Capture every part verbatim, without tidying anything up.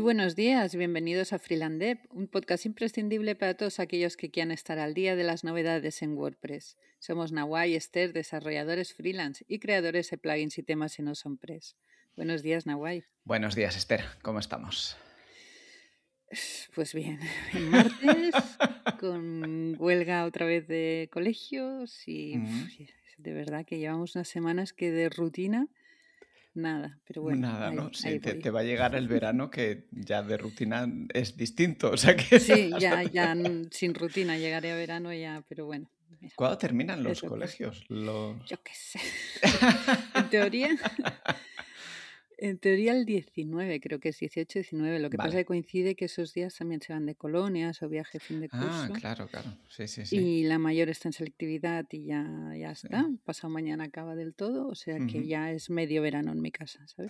buenos días, bienvenidos a Freelandev, un podcast imprescindible para todos aquellos que quieran estar al día de las novedades en WordPress. Somos Nawai y Esther, desarrolladores freelance y creadores de plugins y temas en AwesomePress. Buenos días, Nawai. Buenos días, Esther. ¿Cómo estamos? Pues bien, en martes, con huelga otra vez de colegios y Mm, uf, de verdad que llevamos unas semanas que de rutina, nada, pero bueno, Nada, ¿no? ahí, Sí, ahí te, te voy. va a llegar el verano que ya de rutina es distinto. O sea que Sí, hasta ya, te- ya mm, sin rutina llegaré a verano ya, pero bueno, mira, ¿Cuándo terminan es los lo que es. colegios? Los... Yo qué sé. En teoría, en teoría el diecinueve, creo que es dieciocho, diecinueve. Lo que pasa es que Vale. coincide que esos días también se van de colonias o viaje fin de Ah, curso. claro, claro. Sí, sí, sí. Y la mayor está en selectividad y ya, ya Sí. está. Pasado mañana acaba del todo, o sea que Ujú. ya es medio verano en mi casa, ¿sabes?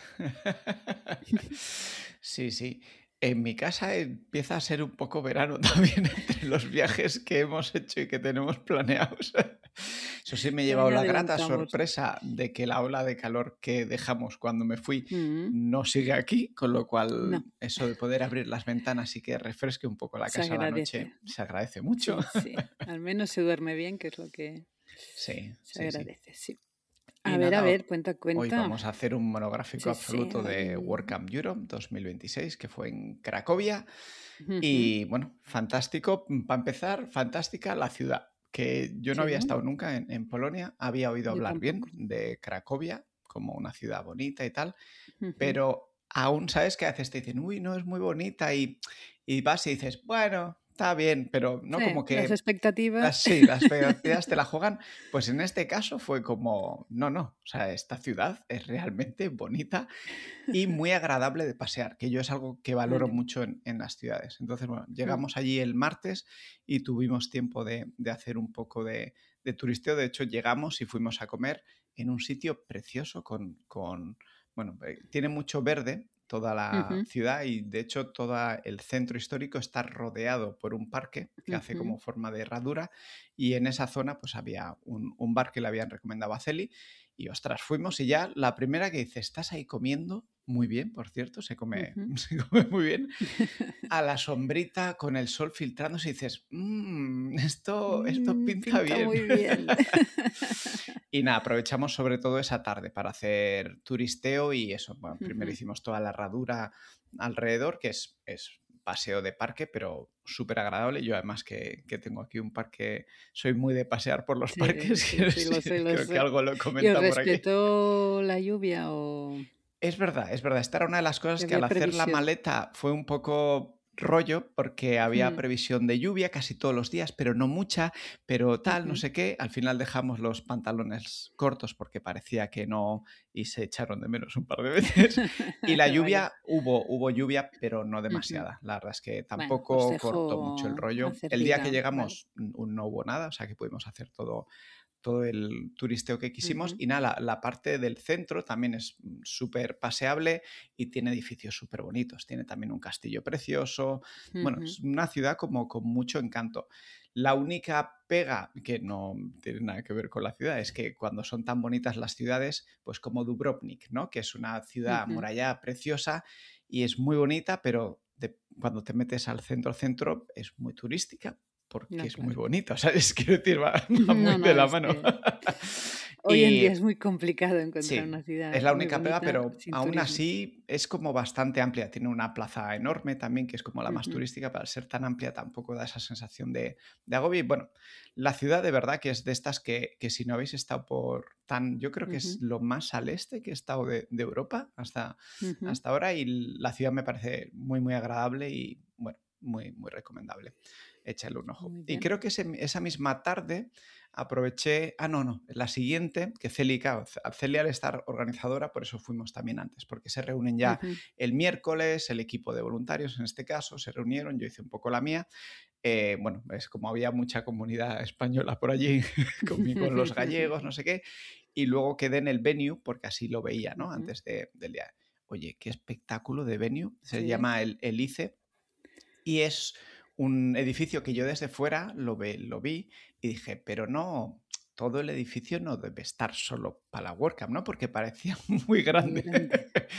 Sí, sí. En mi casa empieza a ser un poco verano también entre los viajes que hemos hecho y que tenemos planeados. Eso sí, me he Ya, llevado ya la grata adelantamos. sorpresa de que la ola de calor que dejamos cuando me fui Mm, no sigue aquí, con lo cual no, eso de poder abrir las ventanas y que refresque un poco la se casa a la noche agradece. se agradece mucho. Sí, sí. Al menos se duerme bien, que es lo que Sí, se sí, sí. agradece, sí. A Y ver, a nada, ver, cuenta, hoy cuenta. vamos a hacer un monográfico Sí, sí. absoluto de Hoy... WordCamp Europe dos mil veintiséis, que fue en Cracovia. Ujú. Y bueno, fantástico. Para empezar, fantástica la ciudad, que yo no Sí, había estado nunca en, en Polonia, había oído yo hablar tampoco. bien de Cracovia como una ciudad bonita y tal, Ujú. pero aún sabes que a veces te dicen, uy, no es muy bonita y, y vas y dices, bueno, está bien, pero no Sí, como las que expectativas. las, sí, las expectativas te la juegan. Pues en este caso fue como, no, no, o sea, esta ciudad es realmente bonita y muy agradable de pasear, que yo es algo que valoro Vale. mucho en, en las ciudades. Entonces, bueno, Mm. llegamos allí el martes y tuvimos tiempo de, de hacer un poco de, de turisteo. De hecho, llegamos y fuimos a comer en un sitio precioso con, con bueno, eh, tiene mucho verde toda la Ujú, ciudad y de hecho todo el centro histórico está rodeado por un parque que hace ujú. como forma de herradura y en esa zona pues había un, un bar que le habían recomendado a Celi y ostras, fuimos y ya la primera que dice, ¿estás ahí comiendo? Muy bien, por cierto, se come, Ujú. se come muy bien. A la sombrita con el sol filtrándose y dices, "Mm, esto, esto Mm, pinta pinta bien". muy bien. Y nada, aprovechamos sobre todo esa tarde para hacer turisteo y eso. Bueno, primero Ujú. hicimos toda la herradura alrededor, que es, es paseo de parque, pero súper agradable. Yo además que, que tengo aquí un parque, soy muy de pasear por los Sí, parques, sí, que sí, lo sí, sé, lo creo que sé. algo lo he ¿Y os comentado por aquí. respetó la lluvia o Es verdad, es verdad. Esta era una de las que cosas que al había hacer la previsión? maleta fue un poco rollo porque había Mm, previsión de lluvia casi todos los días, pero no mucha, pero tal, no ujú. sé qué. Al final dejamos los pantalones cortos porque parecía que no y se echaron de menos un par de veces. Y la Vaya. lluvia, hubo, hubo lluvia, pero no Ujú. demasiada. La verdad es que Bueno, os tampoco cortó mucho el dejo rollo. hacer El día que vida. Vale. llegamos n- no hubo nada, o sea que pudimos hacer todo todo el turisteo que quisimos. Ujú, Y nada, la, la parte del centro también es mm, súper paseable y tiene edificios súper bonitos. Tiene también un castillo precioso. Bueno, ujú. es una ciudad como con mucho encanto. La única pega, que no tiene nada que ver con la ciudad, es que cuando son tan bonitas las ciudades, pues como Dubrovnik, ¿no? Que es una ciudad Ujú. amurallada preciosa y es muy bonita, pero de- cuando te metes al centro-centro es muy turística porque No, es muy claro. bonito, ¿sabes? Quiero decir, va, va muy No, de no, la es mano. que hoy en día Y es muy complicado encontrar sí, una ciudad es la muy única pega, bonita pero sin aún turismo. así es como bastante amplia. Tiene una plaza enorme también, que es como la más Ujú, turística, para ser tan amplia tampoco da esa sensación de, de agobio. Y bueno, la ciudad de verdad que es de estas que, que si no habéis estado por tan, yo creo que es ujú, lo más al este que he estado de, de Europa hasta, ujú. hasta ahora y la ciudad me parece muy, muy agradable y bueno, muy, muy recomendable. Échale un ojo. Muy Y bien. creo que ese- esa misma tarde aproveché, ah, no, no, la siguiente, que Celi, claro, Celi al estar organizadora, por eso fuimos también antes, porque se reúnen ya Ujú. el miércoles, el equipo de voluntarios en este caso, se reunieron, yo hice un poco la mía. Eh, bueno, es como había mucha comunidad española por allí, con, con los gallegos, no sé qué, y luego quedé en el venue, porque así lo veía, ¿no? Ujú. Antes de- del día. Oye, qué espectáculo de venue, se Sí. llama el, el ICE, y es un edificio que yo desde fuera lo, ve, lo vi y dije, pero no, todo el edificio no debe estar solo para la WordCamp, ¿no? Porque parecía muy Muy grande. grande.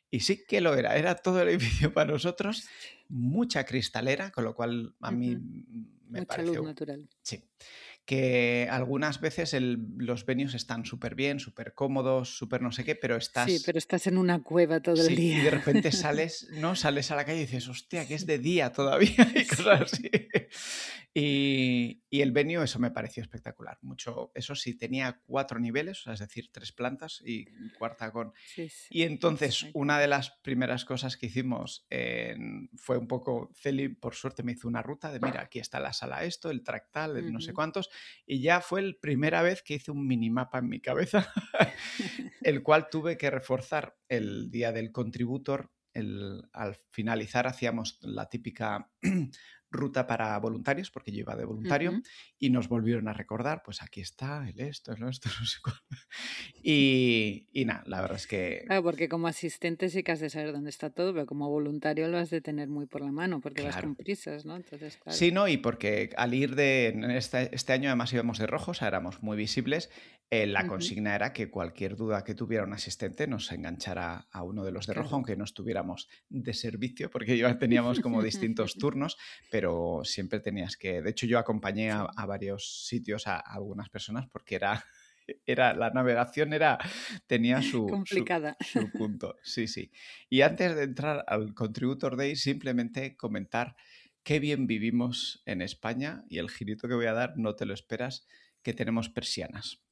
Y sí que lo era, era todo el edificio para nosotros, mucha cristalera, con lo cual a mí Ujú. me Mucha luz pareció, natural. sí, que algunas veces el, los venues están súper bien, súper cómodos, súper no sé qué, pero Sí, estás... pero estás en una cueva todo el Sí, día. y de repente sales, ¿no? Sales a la calle y dices, hostia, que es Sí. de día todavía y Sí. cosas así. Y, y el venue, eso me pareció espectacular. Mucho, eso sí, tenía cuatro niveles, o sea, es decir, tres plantas y cuarta con... Sí, sí. Y O entonces, sea que una de las primeras cosas que hicimos en- fue un poco, Celi, por suerte, me hizo una ruta de, mira, aquí está la sala esto, el track tal, el no sé ujú. cuántos, y ya fue la primera vez que hice un minimapa en mi cabeza, el cual tuve que reforzar el día del contributor. El, al finalizar hacíamos la típica ruta para voluntarios, porque yo iba de voluntario, Ujú. y nos volvieron a recordar, pues aquí está, el esto, el esto, no sé cuál. Y, y nada, la verdad es que, Claro, porque como asistente sí que has de saber dónde está todo, pero como voluntario lo has de tener muy por la mano, porque vas claro. con prisas, ¿no? Entonces, claro. Sí, no, y porque al ir de en este, este año además íbamos de rojo, o sea, éramos muy visibles, eh, la Ujú. consigna era que cualquier duda que tuviera un asistente nos enganchara a uno de los de rojo, Claro. aunque no estuviéramos de servicio, porque ya teníamos como distintos turnos, pero siempre tenías que... De hecho, yo acompañé a, Sí. a varios sitios a, a algunas personas porque era... Era, la navegación era, tenía su, su, Complicada. su punto, sí, sí. Y antes de entrar al Contributor Day, simplemente comentar qué bien vivimos en España, y el girito que voy a dar no te lo esperas, que tenemos persianas.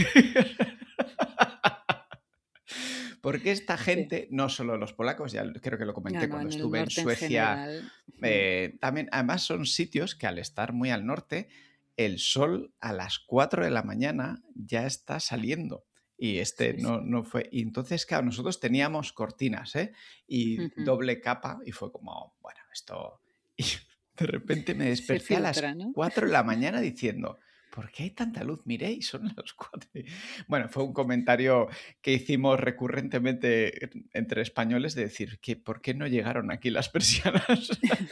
Porque esta Sí. gente, no solo los polacos, ya creo que lo No, comenté no, cuando en el estuve en norte en Suecia, general. Mm. eh, también, además son sitios que al estar muy al norte, el sol a las cuatro de la mañana ya está saliendo. Y este Sí, no, sí. no fue. Y entonces, claro, nosotros teníamos cortinas, ¿eh? Y Ujú. doble capa, y fue como, bueno, esto. Y de repente me Se desperté a las filtra, ¿no? cuatro de la mañana diciendo, ¿por qué hay tanta luz? Miré y son las cuatro. Bueno, fue un comentario que hicimos recurrentemente entre españoles de decir que ¿por qué no llegaron aquí las persianas?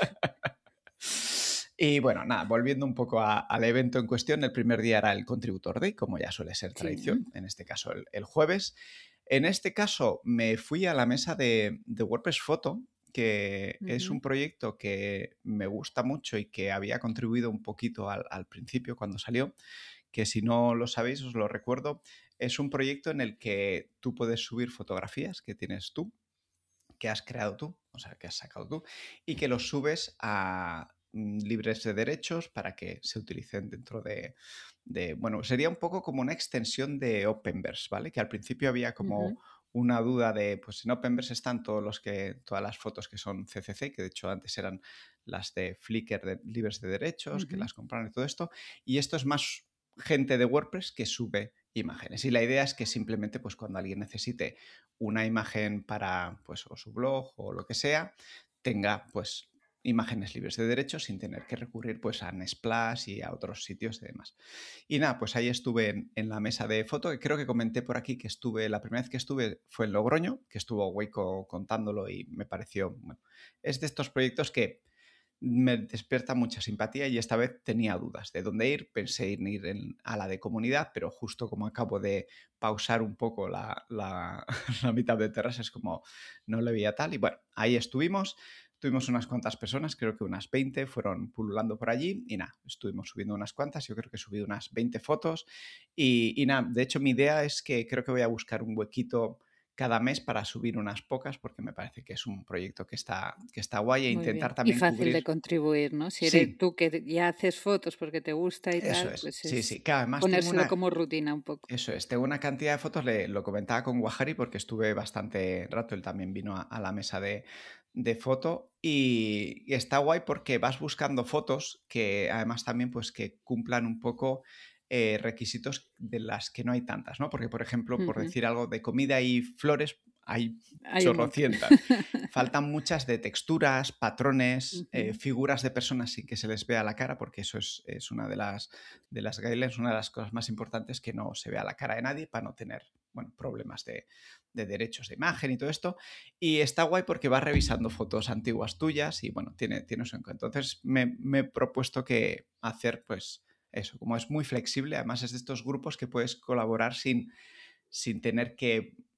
Y bueno, nada, volviendo un poco a, al evento en cuestión, el primer día era el Contributor Day, como ya suele ser Sí. tradición, en este caso el, el jueves. En este caso me fui a la mesa de, de WordPress Photo, que es Ujú. un proyecto que me gusta mucho y que había contribuido un poquito al, al principio cuando salió, que si no lo sabéis os lo recuerdo, es un proyecto en el que tú puedes subir fotografías que tienes tú, que has creado tú, o sea, que has sacado tú, y que los subes a mm, libres de derechos para que se utilicen dentro de, de, bueno, sería un poco como una extensión de Openverse, ¿vale? Que al principio había como Ujú. una duda de, pues en Openverse están todos los que, todas las fotos que son C C C, que de hecho antes eran las de Flickr de, libres de derechos, que Ujú. las compraron y todo esto, y esto es más gente de WordPress que sube imágenes. Y la idea es que simplemente, pues cuando alguien necesite una imagen para, pues, o su blog o lo que sea, tenga, pues, imágenes libres de derechos sin tener que recurrir, pues, a Nesplash y a otros sitios y demás. Y nada, pues ahí estuve en, en la mesa de foto, que creo que comenté por aquí que estuve, la primera vez que estuve fue en Logroño, que estuvo Waco contándolo y me pareció, bueno, es de estos proyectos que me despierta mucha simpatía, y esta vez tenía dudas de dónde ir. Pensé en ir en, a la de comunidad, pero justo como acabo de pausar un poco la, la, la mitad de terraza, es como no le veía tal. Y bueno, ahí estuvimos. Tuvimos unas cuantas personas, creo que unas veinte, fueron pululando por allí y nada, estuvimos subiendo unas cuantas, yo creo que subí unas veinte fotos y, y nada, de hecho mi idea es que creo que voy a buscar un huequito cada mes para subir unas pocas, porque me parece que es un proyecto que está, que está guay, e Muy intentar bien. Y también fácil de cubrir... contribuir, ¿no? Si eres Sí, tú que ya haces fotos porque te gusta y eso tal, es, pues sí, es sí. Que además tengo ponérselo una, como rutina un poco. eso es, tengo una cantidad de fotos, le, lo comentaba con Guajari porque estuve bastante rato, él también vino a, a la mesa de, de foto y, y está guay porque vas buscando fotos que además también pues que cumplan un poco eh, requisitos de las que no hay tantas, ¿no? Porque, por ejemplo, por Ujú. decir algo de comida y flores, hay Hay un montón. chorrocientas. Faltan muchas de texturas, patrones, eh, Ujú. figuras de personas sin que se les vea la cara, porque eso es, es una de las, de las guidelines, una de las cosas más importantes, que no se vea la cara de nadie para no tener, bueno, problemas de, de derechos de imagen y todo esto. Y está guay porque vas revisando fotos antiguas tuyas y bueno, tiene, tiene su encanto. Entonces me, me he propuesto que hacer pues eso, como es muy flexible, además es de estos grupos que puedes colaborar sin, sin tener que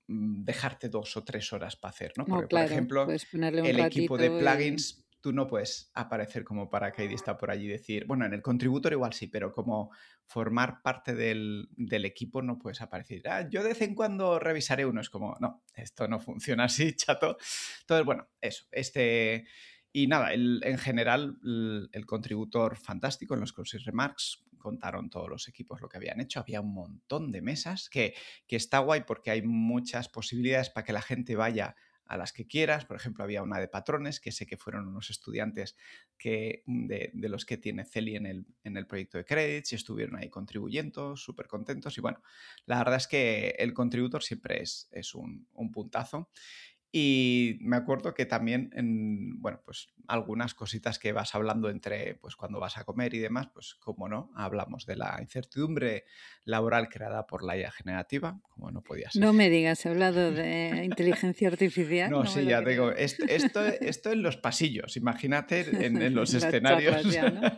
dejarte dos o tres horas para hacer, ¿no? No, Porque, por claro, ejemplo, puedes ponerle un el equipo de ratito y... plugins, tú no puedes aparecer como paracaidista por allí y decir, bueno, en el contributor igual sí, pero como formar parte del, del equipo no puedes aparecer. Ah, yo de vez en cuando revisaré uno. Es como, no, esto no funciona así, chato. Entonces, bueno, eso, este... Y nada, el, en general, el, el contributor fantástico. En los Closing Remarks contaron todos los equipos lo que habían hecho. Había un montón de mesas que, que está guay porque hay muchas posibilidades para que la gente vaya a las que quieras. Por ejemplo, había una de patrones, que sé que fueron unos estudiantes que, de, de los que tiene Celi en el, en el proyecto de Credits, y estuvieron ahí contribuyendo, súper contentos. Y bueno, la verdad es que el contributor siempre es, es un, un puntazo. Y me acuerdo que también, en, bueno, pues algunas cositas que vas hablando entre, pues cuando vas a comer y demás, pues como no, hablamos de la incertidumbre laboral creada por la I A generativa, como no podía ser. No me digas, he hablado de inteligencia artificial, No, no me sí, lo ya te digo, creo. esto, esto, esto en los pasillos, imagínate en, en los En las escenarios. charlas ya, ¿no?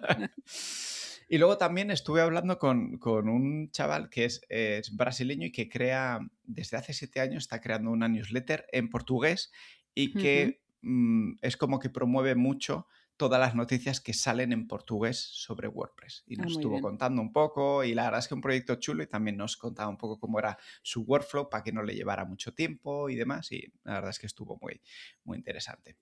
Y luego también estuve hablando con, con un chaval que es, es brasileño y que crea, desde hace siete años, está creando una newsletter en portugués y Ujú. que mm, es como que promueve mucho todas las noticias que salen en portugués sobre WordPress. Y Ah, nos muy estuvo bien. contando un poco, y la verdad es que un proyecto chulo, y también nos contaba un poco cómo era su workflow para que no le llevara mucho tiempo y demás, y la verdad es que estuvo muy, muy interesante.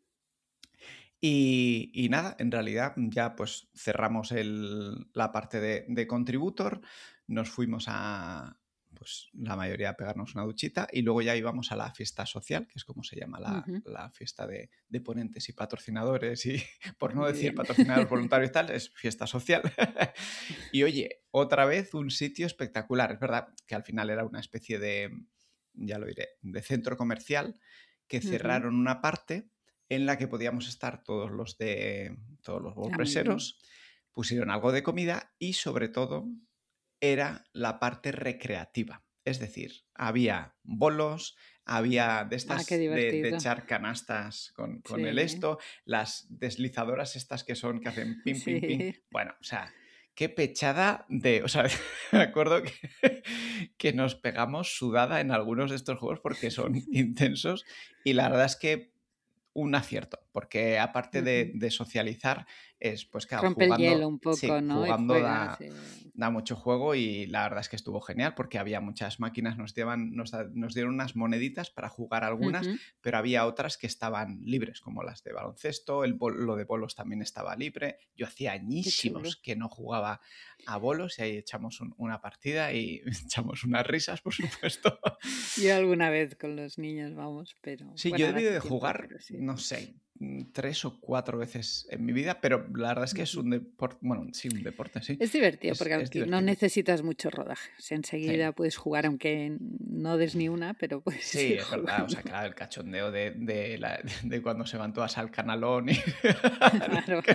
Y, y nada, en realidad ya pues cerramos el- la parte de, de contributor, nos fuimos a, pues la mayoría a pegarnos una duchita, y luego ya íbamos a la fiesta social, que es como se llama la, Ujú. la fiesta de, de ponentes y patrocinadores, y por no Muy decir bien. patrocinadores voluntarios y tal, es fiesta social. Y oye, otra vez un sitio espectacular. Es verdad que al final era una especie de, ya lo diré, de centro comercial, que Ujú. cerraron una parte en la que podíamos estar todos los de todos los Ah, muy bien. WordPresseros, pusieron algo de comida y sobre todo era la parte recreativa. Es decir, había bolos, había de Ah, qué estas de, de divertido. echar canastas con, con el Sí, esto, las deslizadoras estas que son, que hacen ping, ping, ping. sí. Bueno, o sea, qué pechada de... O sea, me acuerdo que, que nos pegamos sudada en algunos de estos juegos porque son intensos, y la verdad es que un acierto, porque aparte de, Ujú. de socializar, es pues claro, Rompe el hielo jugando, un sí, poco, ¿no? Y jugando juegas. da, y- da mucho juego, y la verdad es que estuvo genial porque había muchas máquinas, nos, llevan, nos, da- nos dieron unas moneditas para jugar algunas, Ujú. pero había otras que estaban libres, como las de baloncesto, el bol- lo de bolos también estaba libre. Yo hacía Qué chulo. añísimos que no jugaba a bolos, y ahí echamos un- una partida y echamos unas risas, por supuesto. Yo alguna vez con los niños vamos, pero Sí, yo bueno, he ahora debido hace de tiempo, jugar, pero sí. no sé, mm, tres o cuatro veces en mi vida, pero la verdad es que es Ujú. un deporte, bueno, sí, un deporte, sí, Es divertido es, porque al es fin no divertido. necesitas mucho rodaje. O sea, Sí, enseguida puedes jugar, aunque no des ni una, pero puedes sí, ir es verdad, o jugando. sea, claro, el cachondeo de, de, la- de cuando se van todas al canalón y Claro.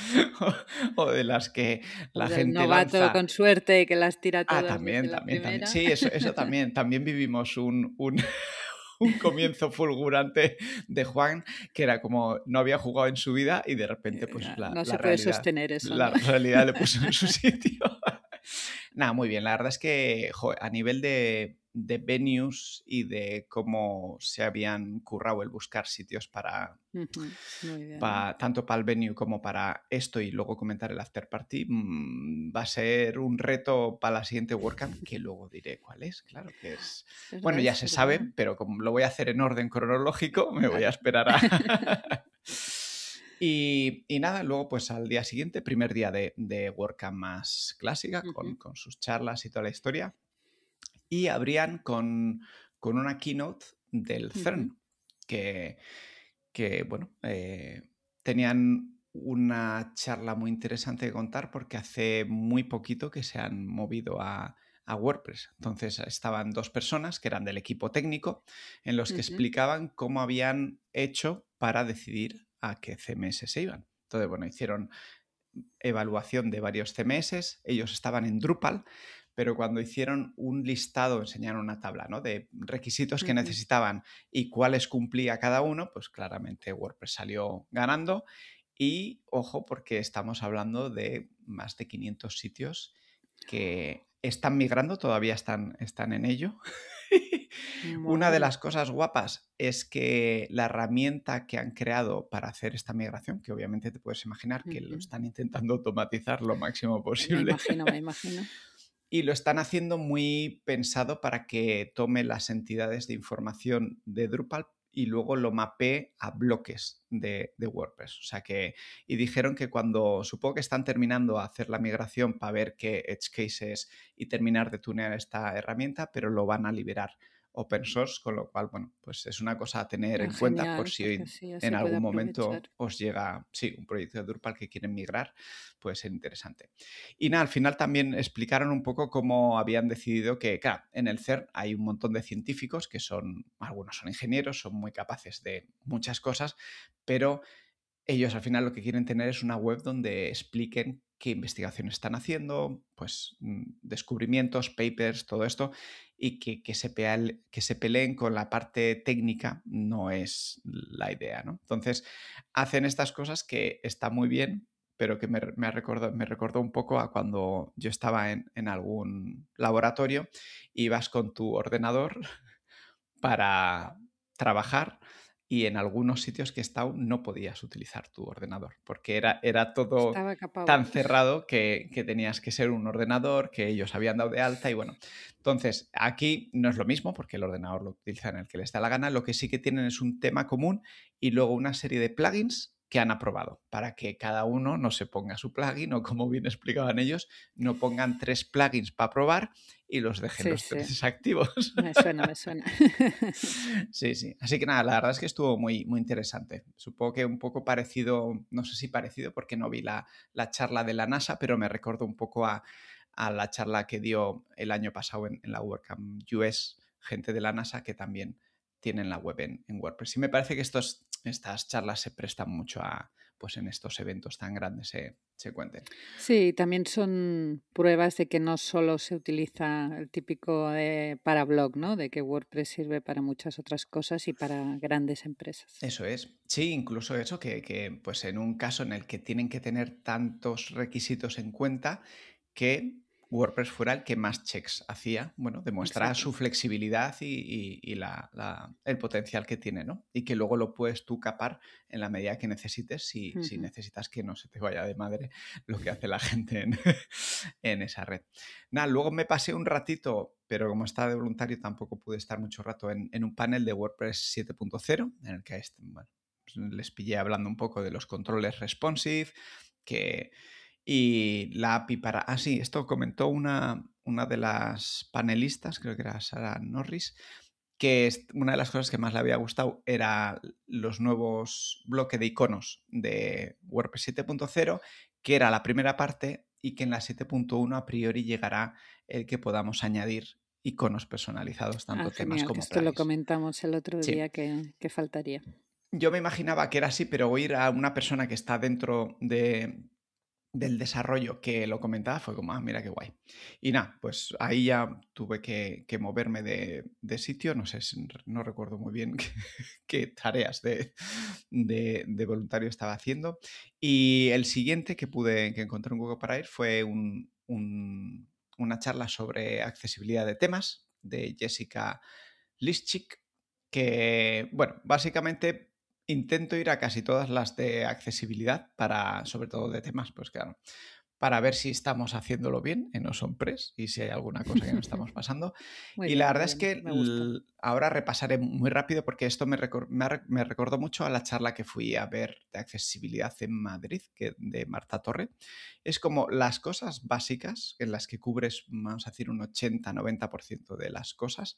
o, o de las que O la del gente novato lanza. con suerte que las tira Ah, todas desde también, la también, también. primera. Sí, eso, eso también. También vivimos un, un, un comienzo fulgurante de Juan, que era como no había jugado en su vida, y de repente pues Eh, la, No la se puede realidad, sostener eso, la ¿no? realidad le puso en su sitio. Nada, muy bien. La verdad es que jo, a nivel de, de venues y de cómo se habían currado el buscar sitios para, Ujú. Muy bien. pa- tanto para el venue como para esto, y luego comentar el after party, mm, va a ser un reto para la siguiente WordCamp, que luego diré cuál es, claro que es... Es verdad, Bueno, ya es se verdad. sabe, pero como lo voy a hacer en orden cronológico, me voy a Claro. esperar a... Y, y nada, luego pues al día siguiente, primer día de, de WordCamp más clásica, con, Ujú. con sus charlas y toda la historia, y abrían con, con una keynote del Ujú. CERN, que, que bueno, eh, tenían una charla muy interesante de contar porque hace muy poquito que se han movido a, a WordPress. Entonces estaban dos personas que eran del equipo técnico, en los que Ujú. explicaban cómo habían hecho para decidir a qué C M S se iban. Entonces, bueno, hicieron evaluación de varios C M S, ellos estaban en Drupal, pero cuando hicieron un listado, enseñaron una tabla, ¿no?, de requisitos que Ujú. necesitaban y cuáles cumplía cada uno, pues claramente WordPress salió ganando. Y ojo, porque estamos hablando de más de quinientos sitios que están migrando, todavía están, están en ello. Una de Madre. las cosas guapas es que la herramienta que han creado para hacer esta migración, que obviamente te puedes imaginar que lo Ujú. están intentando automatizar lo máximo Me posible, imagino, me imagino. y lo están haciendo muy pensado para que tome las entidades de información de Drupal y luego lo mapee a bloques de, de WordPress. O sea que, y dijeron que cuando, supongo que están terminando a hacer la migración para ver qué edge cases y terminar de tunear esta herramienta, pero lo van a liberar open source, con lo cual, bueno, pues es una cosa a tener Ah, en cuenta por genial, si porque hoy así ya en se puede algún aprovechar. momento os llega, sí, un proyecto de Drupal que quieren migrar, puede ser interesante. Y nada, al final también explicaron un poco cómo habían decidido que, claro, en el C E R hay un montón de científicos que son, algunos son ingenieros, son muy capaces de muchas cosas, pero ellos al final lo que quieren tener es una web donde expliquen qué investigaciones están haciendo, pues descubrimientos, papers, todo esto, y que, que, se peal, que se peleen con la parte técnica no es la idea, ¿no? Entonces, hacen estas cosas que está muy bien, pero que me, me, recordó, me recordó un poco a cuando yo estaba en, en algún laboratorio y ibas con tu ordenador para trabajar y en algunos sitios que he estado no podías utilizar tu ordenador porque era, era todo Estaba capado. tan cerrado que, que tenías que ser un ordenador que ellos habían dado de alta y bueno, entonces aquí no es lo mismo porque el ordenador lo utilizan el que les da la gana, lo que sí que tienen es un tema común y luego una serie de plugins que han aprobado para que cada uno no se ponga su plugin o como bien explicaban ellos, no pongan tres plugins para probar y los dejen Sí, los sí. tres activos. Me suena, me suena. Sí, sí. Así que nada, la verdad es que estuvo muy, muy interesante. Supongo que un poco parecido, no sé si parecido porque no vi la, la charla de la NASA, pero me recordó un poco a, a la charla que dio el año pasado en, en la WordCamp U S, gente de la NASA que también tienen la web en, en WordPress. Y me parece que estos, estas charlas se prestan mucho a, pues en estos eventos tan grandes se, se cuenten. Sí, también son pruebas de que no solo se utiliza el típico de, para blog, ¿no? De que WordPress sirve para muchas otras cosas y para grandes empresas. Eso es. Sí, incluso eso que, que, pues en un caso en el que tienen que tener tantos requisitos en cuenta que WordPress fuera el que más checks hacía, bueno, demuestra Exacto. su flexibilidad y, y, y la, la, el potencial que tiene, ¿no? Y que luego lo puedes tú capar en la medida que necesites si, Uh si -huh. necesitas que no se te vaya de madre lo que hace la gente en, en esa red. Nada, luego me pasé un ratito, pero como estaba de voluntario tampoco pude estar mucho rato en, en un panel de WordPress siete punto cero, en el que bueno, les pillé hablando un poco de los controles responsive, que... Y la A P I para... Ah, sí, esto comentó una, una de las panelistas, creo que era Sarah Norris, que es una de las cosas que más le había gustado era los nuevos bloques de iconos de WordPress siete punto cero, que era la primera parte y que en la siete punto uno a priori llegará el que podamos añadir iconos personalizados, tanto Ah, temas genial, que como esto lo plugins. comentamos el otro Sí. día que, que faltaría. Yo me imaginaba que era así, pero oír a una persona que está dentro de, del desarrollo que lo comentaba fue como, ah, mira qué guay. Y nada, pues ahí ya tuve que, que moverme de, de sitio, no sé, no recuerdo muy bien qué, qué tareas de, de, de, voluntario estaba haciendo. Y el siguiente que pude, que encontré un hueco para ir fue un, un, una charla sobre accesibilidad de temas de Jessica Lischik, que, bueno, básicamente intento ir a casi todas las de accesibilidad, para, sobre todo de temas, pues claro, para ver si estamos haciéndolo bien en Awesome Press y si hay alguna cosa que no estamos pasando. Muy Y bien, la muy verdad es bien, que me gusta. ahora repasaré muy rápido porque esto me, recor me, me recordó mucho a la charla que fui a ver de accesibilidad en Madrid, que, de Marta Torre. Es como las cosas básicas en las que cubres, vamos a decir, un ochenta noventa por ciento de las cosas,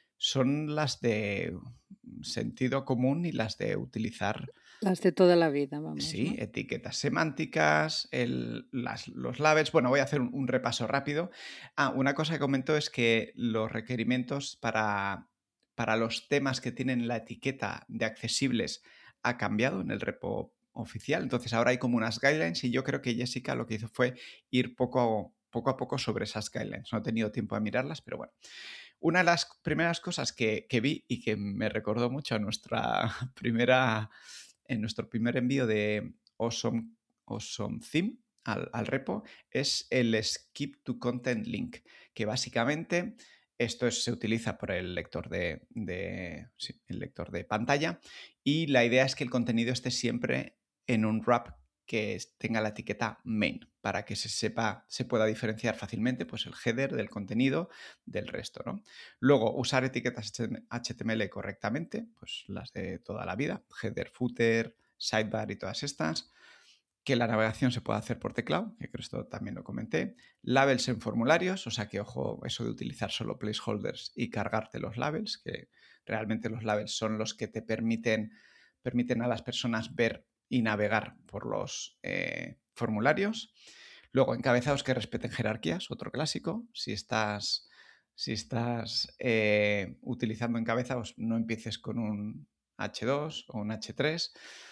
son las de sentido común y las de utilizar... Las de toda la vida, vamos, Sí, ¿no? etiquetas semánticas, el, las, los labels... Bueno, voy a hacer un, un repaso rápido. Ah, una cosa que comentó es que los requerimientos para, para los temas que tienen la etiqueta de accesibles ha cambiado en el repo oficial. Entonces ahora hay como unas guidelines y yo creo que Jessica lo que hizo fue ir poco a, poco, a poco sobre esas guidelines. No he tenido tiempo de mirarlas, pero bueno. Una de las primeras cosas que, que vi y que me recordó mucho a nuestra primera, en nuestro primer envío de Awesome, awesome Theme al, al repo es el Skip to Content Link, que básicamente Esto es, se utiliza por el lector de, de, sí, el lector de pantalla y la idea es que el contenido esté siempre en un wrap que tenga la etiqueta main para que se sepa, se pueda diferenciar fácilmente pues, el header del contenido del resto, ¿no? Luego, usar etiquetas H T M L correctamente, pues las de toda la vida, header, footer, sidebar y todas estas. Que la navegación se pueda hacer por teclado, que creo que esto también lo comenté. Labels en formularios, o sea que, ojo, eso de utilizar solo placeholders y cargarte los labels, que realmente los labels son los que te permiten, permiten a las personas ver y navegar por los eh, formularios. Luego, encabezados que respeten jerarquías, otro clásico. Si estás, si estás eh, utilizando encabezados, no empieces con un hache dos o un hache tres.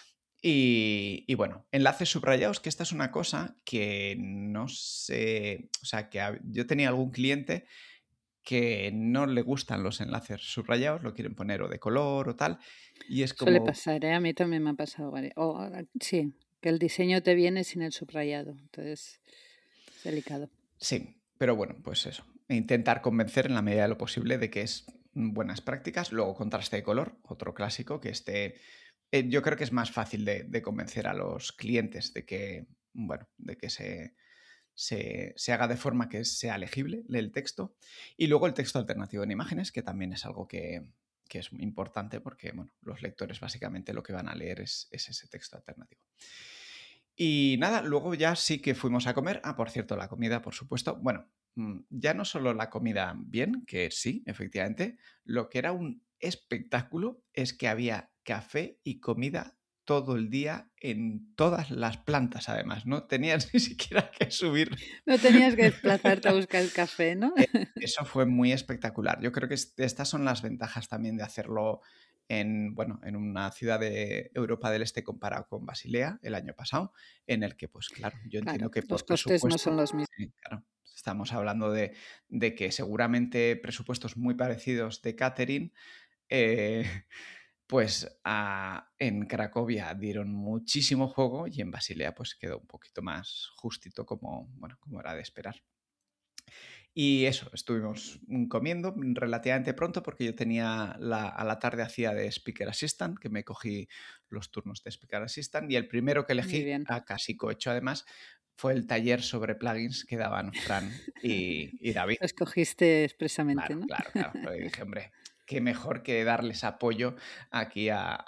Y, y bueno, enlaces subrayados, que esta es una cosa que no sé, o sea, que a, yo tenía algún cliente que no le gustan los enlaces subrayados, lo quieren poner o de color o tal, y es Suele como... pasar, ¿eh? A mí también me ha pasado, vale. O, ah, sí, que el diseño te viene sin el subrayado, entonces es delicado. Sí, pero bueno, pues eso, intentar convencer en la medida de lo posible de que es buenas prácticas. Luego, contraste de color, otro clásico, que esté... Eh, yo creo que es más fácil de, de convencer a los clientes de que, bueno, de que se, se, se haga de forma que sea legible el texto. Y luego el texto alternativo en imágenes, que también es algo que, que es muy importante porque, bueno, los lectores básicamente lo que van a leer es, es ese texto alternativo. Y nada, luego ya sí que fuimos a comer. Ah, por cierto, la comida, por supuesto. Bueno, ya no solo la comida bien, que sí, efectivamente, lo que era un espectáculo es que había café y comida todo el día en todas las plantas, además. No tenías ni siquiera que subir. No tenías que desplazarte a buscar el café, ¿no? Eh, Eso fue muy espectacular. Yo creo que estas son las ventajas también de hacerlo en, bueno, en una ciudad de Europa del Este comparado con Basilea el año pasado, en el que, pues claro, yo entiendo Claro, que los por costes no presupuesto, son los mismos. sí, claro, estamos hablando de, de que seguramente presupuestos muy parecidos de catering, eh, pues a, en Cracovia dieron muchísimo juego y en Basilea pues quedó un poquito más justito como, bueno, como era de esperar. Y eso, estuvimos comiendo relativamente pronto porque yo tenía la, a la tarde hacía de Speaker Assistant, que me cogí los turnos de Speaker Assistant y el primero que Muy elegí, bien. a casi cohecho además, fue el taller sobre plugins que daban Fran y, y David. Lo escogiste expresamente, Claro, ¿no? claro, claro. Porque dije, hombre, qué mejor que darles apoyo aquí a,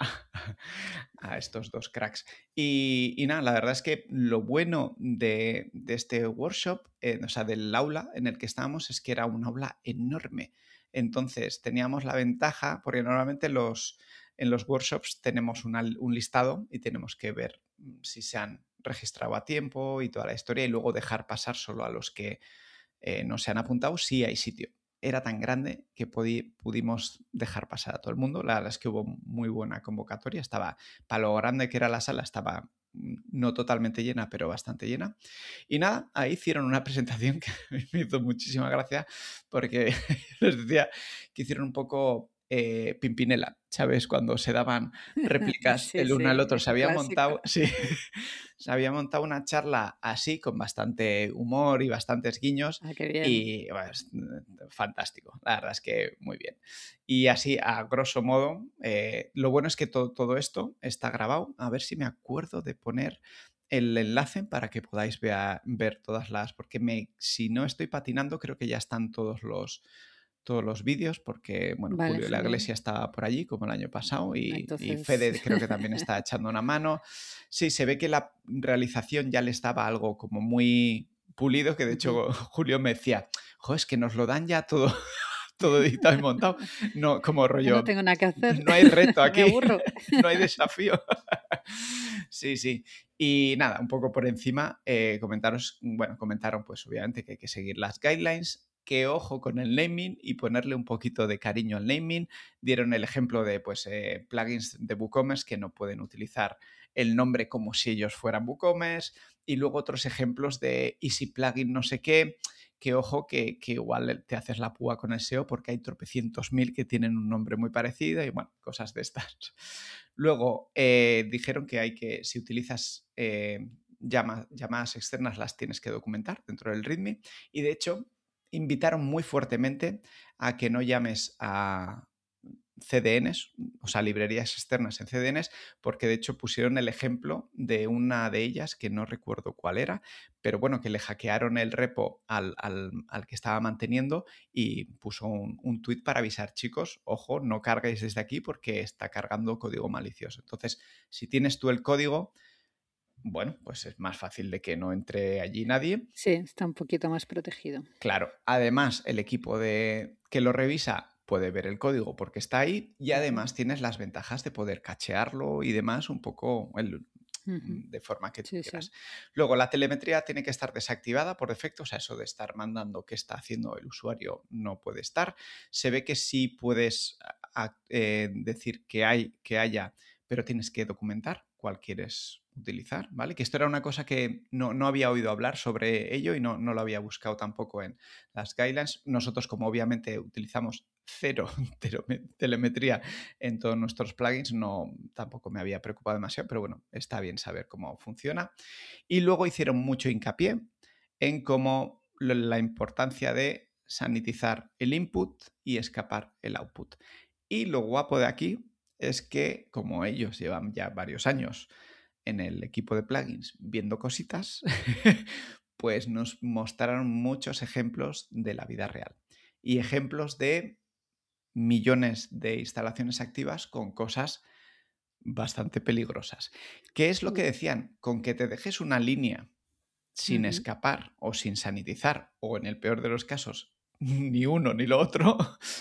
a estos dos cracks. Y, y nada, la verdad es que lo bueno de, de este workshop, eh, o sea, del aula en el que estábamos, es que era un aula enorme. Entonces teníamos la ventaja, porque normalmente los, en los workshops tenemos una, un listado y tenemos que ver si se han registrado a tiempo y toda la historia y luego dejar pasar solo a los que eh, no se han apuntado, sí hay sitio. Era tan grande que pudi- pudimos dejar pasar a todo el mundo. La verdad es que hubo muy buena convocatoria. Estaba, para lo grande que era la sala, estaba no totalmente llena, pero bastante llena. Y nada, ahí hicieron una presentación que me hizo muchísima gracia porque les decía que hicieron un poco eh, Pimpinela, ¿sabes? Cuando se daban réplicas Sí, el uno al sí, otro. Se un había clásico. montado, sí, se había montado una charla así, con bastante humor y bastantes guiños. Ah, qué bien. Y bueno, es fantástico, la verdad es que muy bien. Y así, a grosso modo, eh, lo bueno es que todo, todo esto está grabado. A ver si me acuerdo de poner el enlace para que podáis vea, ver todas las, porque me, si no estoy patinando, creo que ya están todos los, todos los vídeos, porque bueno, Vale, Julio de la genial. Iglesia estaba por allí, como el año pasado, y, y Entonces, Fede creo que también está echando una mano. Sí, se ve que la realización ya le estaba algo como muy pulido, que de ujú. hecho Julio me decía, jo, es que nos lo dan ya todo, todo editado y montado. No, como Ya no rollo, tengo nada que hacer. no hay reto Me aquí, aburro. no hay desafío. Sí, sí. Y nada, un poco por encima, eh, comentaros, bueno, comentaron pues obviamente que hay que seguir las guidelines, que ojo con el naming y ponerle un poquito de cariño al naming. Dieron el ejemplo de pues eh, plugins de WooCommerce que no pueden utilizar el nombre como si ellos fueran WooCommerce, y luego otros ejemplos de Easy Plugin no sé qué, que ojo que, que igual te haces la púa con el S E O porque hay tropecientos mil que tienen un nombre muy parecido y bueno, cosas de estas. Luego eh, dijeron que hay que, si utilizas eh, llama, llamadas externas, las tienes que documentar dentro del README. Y de hecho, invitaron muy fuertemente a que no llames a C D Ns, o sea, librerías externas en C D Ns, porque de hecho pusieron el ejemplo de una de ellas, que no recuerdo cuál era, pero bueno, que le hackearon el repo al, al, al que estaba manteniendo y puso un, un tweet para avisar, chicos, ojo, no carguéis desde aquí porque está cargando código malicioso. Entonces, si tienes tú el código, bueno, pues es más fácil de que no entre allí nadie. Sí, está un poquito más protegido. Claro, además el equipo de, que lo revisa puede ver el código porque está ahí y Claro. además tienes las ventajas de poder cachearlo y demás un poco el, Ujú. de forma que tú Sí, quieras. sí. Luego, la telemetría tiene que estar desactivada por defecto, o sea, eso de estar mandando qué está haciendo el usuario no puede estar. Se ve que sí puedes a- a- eh, decir que hay, que haya, pero tienes que documentar cuál quieres utilizar, ¿vale? Que esto era una cosa que no, no había oído hablar sobre ello y no, no lo había buscado tampoco en las guidelines. Nosotros, como obviamente utilizamos cero telemetría en todos nuestros plugins, no, tampoco me había preocupado demasiado, pero bueno, está bien saber cómo funciona. Y luego hicieron mucho hincapié en cómo la importancia de sanitizar el input y escapar el output. Y lo guapo de aquí es que, como ellos llevan ya varios años en el equipo de plugins viendo cositas, pues nos mostraron muchos ejemplos de la vida real y ejemplos de millones de instalaciones activas con cosas bastante peligrosas. ¿Qué es lo que decían? Con que te dejes una línea sin Ujú. escapar o sin sanitizar, o en el peor de los casos, ni uno ni lo otro,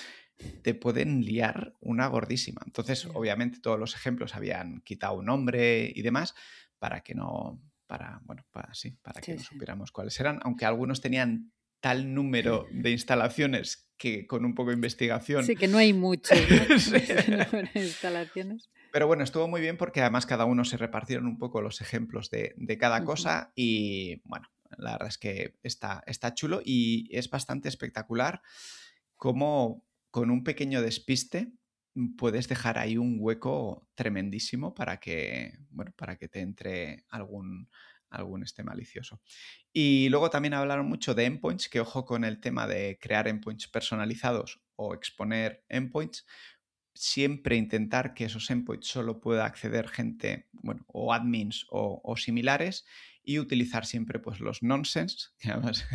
te pueden liar una gordísima. Entonces, Ya. obviamente, todos los ejemplos habían quitado nombre y demás para que no, para, bueno, para, sí, para que Sí, no sí. supiéramos cuáles eran, aunque algunos tenían tal número de instalaciones que con un poco de investigación... Sí, que no hay muchos, ¿no? Sí. Ese número de instalaciones. Pero bueno, estuvo muy bien porque además cada uno se repartieron un poco los ejemplos de, de cada Ujú. cosa y bueno, la verdad es que está, está chulo y es bastante espectacular cómo con un pequeño despiste puedes dejar ahí un hueco tremendísimo para que, bueno, para que te entre algún, algún este malicioso. Y luego también hablaron mucho de endpoints, que ojo con el tema de crear endpoints personalizados o exponer endpoints. Siempre intentar que esos endpoints solo pueda acceder gente, bueno, o admins o, o similares, y utilizar siempre pues los nonsense, que además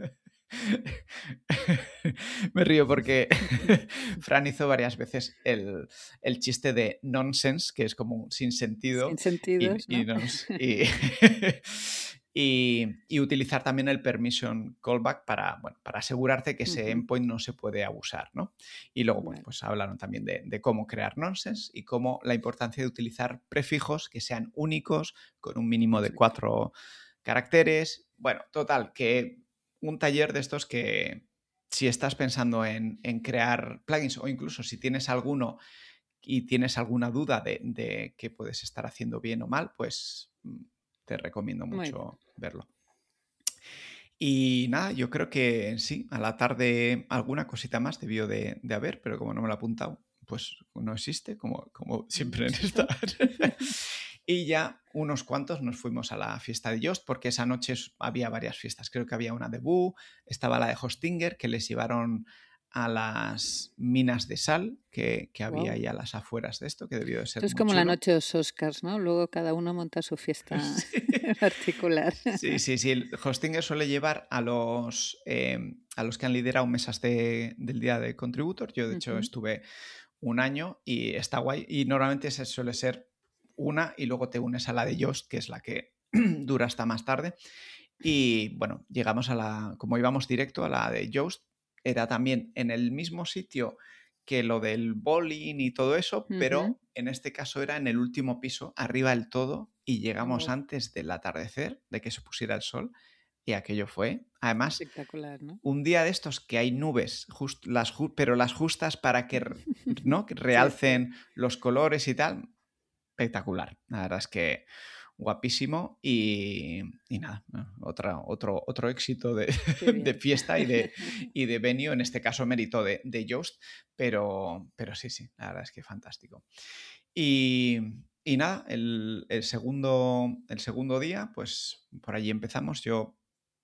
me río porque Fran hizo varias veces el, el chiste de nonsense, que es como un sinsentido, Sin sentidos, y, y, ¿no? nos- y, y- y utilizar también el permission callback para, bueno, para asegurarte que ese Ujú. endpoint no se puede abusar, ¿no? Y luego, bueno, Vale. pues hablaron también de, de cómo crear nonsense y cómo la importancia de utilizar prefijos que sean únicos, con un mínimo de Exacto. cuatro caracteres. Bueno, total, que un taller de estos que si estás pensando en, en crear plugins o incluso si tienes alguno y tienes alguna duda de, de qué puedes estar haciendo bien o mal, pues mm, te recomiendo Muy bien. mucho verlo. Y nada, yo creo que sí, a la tarde alguna cosita más debió de, de haber, pero como no me lo he apuntado, pues no existe, como, como No siempre en esta. existe. Y ya unos cuantos nos fuimos a la fiesta de Yoast, porque esa noche había varias fiestas. Creo que había una de Boo, estaba la de Hostinger, que les llevaron a las minas de sal que, que había Wow. ahí a las afueras de esto, que debió de ser Esto es muy como la chulo. noche de los Oscars, ¿no? Luego cada uno monta su fiesta Sí. particular. Sí, sí, sí. El Hostinger suele llevar a los, eh, a los que han liderado mesas de- del día de contributor. Yo, de hecho, Ujú. estuve un año y está guay. Y normalmente se suele ser una y luego te unes a la de Yoast, que es la que dura hasta más tarde. Y bueno, llegamos a la, como íbamos directo a la de Yoast, era también en el mismo sitio que lo del bowling y todo eso, Ujú. pero en este caso era en el último piso, arriba del todo, y llegamos Wow. antes del atardecer, de que se pusiera el sol, y aquello fue, además, Espectacular, ¿no? un día de estos que hay nubes, just- las, ju- pero las justas para que, r- ¿no? que Sí, sí. realcen los colores y tal, espectacular. La verdad es que guapísimo y, y nada, ¿no? Otra, otro, otro éxito de, Qué de bien. fiesta y de, y de venue, en este caso mérito de, de Yoast, pero, pero sí, sí, la verdad es que fantástico. Y, y nada, el, el segundo, el segundo día, pues por allí empezamos. Yo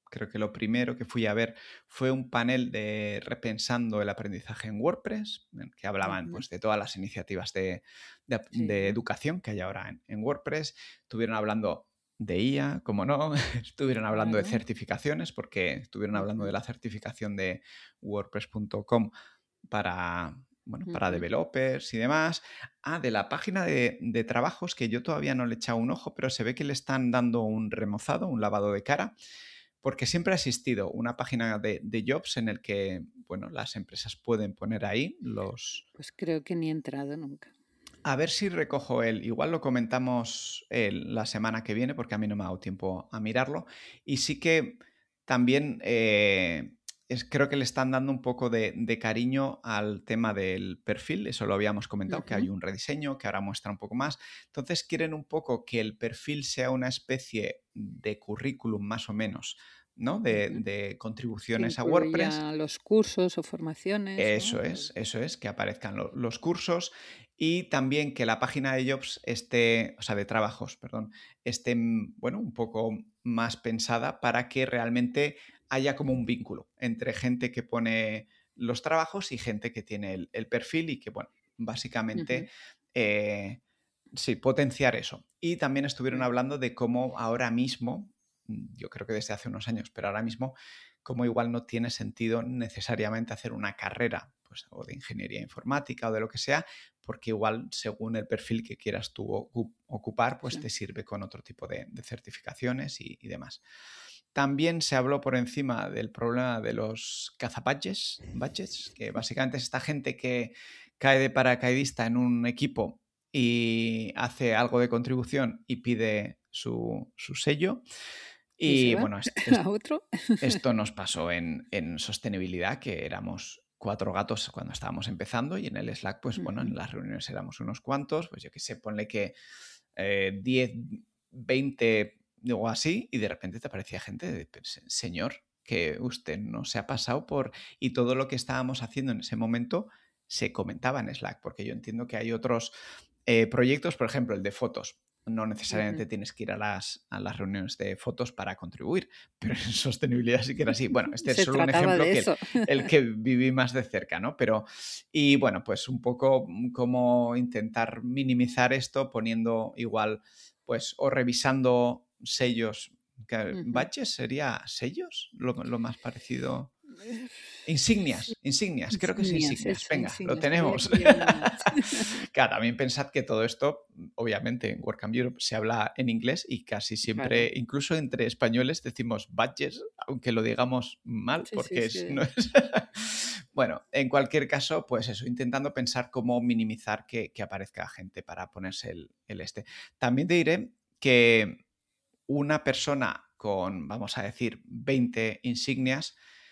creo que lo primero que fui a ver fue un panel de Repensando el aprendizaje en WordPress, en el que hablaban Ujú. pues, de todas las iniciativas de, de, de Sí. educación que hay ahora en, en WordPress. Estuvieron hablando de I A, como no, estuvieron hablando de Claro. certificaciones, porque estuvieron hablando de Ujú. la certificación de WordPress punto com para, bueno, para Ujú. developers y demás. Ah, de la página de, de trabajos, que yo todavía no le he echado un ojo, pero se ve que le están dando un remozado, un lavado de cara, porque siempre ha existido una página de, de jobs en el que, bueno, las empresas pueden poner ahí los... Pues creo que ni he entrado nunca. A ver si recojo el, igual lo comentamos el- la semana que viene, porque a mí no me ha dado tiempo a mirarlo. Y sí que también eh, es, creo que le están dando un poco de, de cariño al tema del perfil. Eso lo habíamos comentado, que hay Ujú. un rediseño que ahora muestra un poco más. Entonces quieren un poco que el perfil sea una especie de currículum más o menos, ¿no? De, Ujú. de Que contribuciones a WordPress. incluya los cursos o formaciones, ¿no? Eso es, eso es, que aparezcan lo- los cursos y también que la página de jobs esté, o sea, de trabajos, perdón, esté, mm, bueno, un poco más pensada para que realmente haya como un vínculo entre gente que pone los trabajos y gente que tiene el, el perfil y que, bueno, básicamente, Ujú. eh, sí, potenciar eso. Y también estuvieron Mm. hablando de cómo ahora mismo, mm, yo creo que desde hace unos años, pero ahora mismo como igual no tiene sentido necesariamente hacer una carrera pues, o de ingeniería informática o de lo que sea, porque igual según el perfil que quieras tú ocu- ocupar, pues te Sí. sirve con otro tipo de, de certificaciones y, y demás. También se habló por encima del problema de los cazabadges, badges, que básicamente es esta gente que cae de paracaidista en un equipo y hace algo de contribución y pide su, su sello. ¿Y se Y va bueno, es- es- a otro? esto nos pasó en, en sostenibilidad, que éramos cuatro gatos cuando estábamos empezando y en el Slack, pues bueno, en Ujú. las reuniones éramos unos cuantos, pues yo qué sé, ponle que eh, diez, veinte o así y de repente te aparecía gente de, "Pues, señor, que usted no se ha pasado por..." Y todo lo que estábamos haciendo en ese momento se comentaba en Slack, porque yo entiendo que hay otros eh, proyectos, por ejemplo, el de fotos. No Ujú. necesariamente tienes que ir a las, a las reuniones de fotos para contribuir, pero en sostenibilidad sí que era así. Bueno, este es Se solo un trataba ejemplo de que el, eso. el que viví más de cerca, ¿no? Pero, y bueno, pues un poco mm, cómo intentar minimizar esto poniendo igual, pues, o revisando sellos. que- Ujú. ¿Badges sería sellos? Lo, lo más parecido. Eh, Sí, Insignias, insignias, creo que es insignias, insignias. eso, Venga, lo insignias. Sabía tenemos. que había uno más. Claro, también pensad que todo esto, obviamente, en WordCamp Europe se habla en inglés y casi Claro. siempre, incluso entre españoles, decimos badges, aunque lo digamos mal, Sí, sí, porque es, no sí. es... Bueno, en cualquier caso, pues eso, intentando pensar cómo minimizar que, que aparezca gente para ponerse el, el este. También te diré que una persona con, vamos a decir, veinte insignias,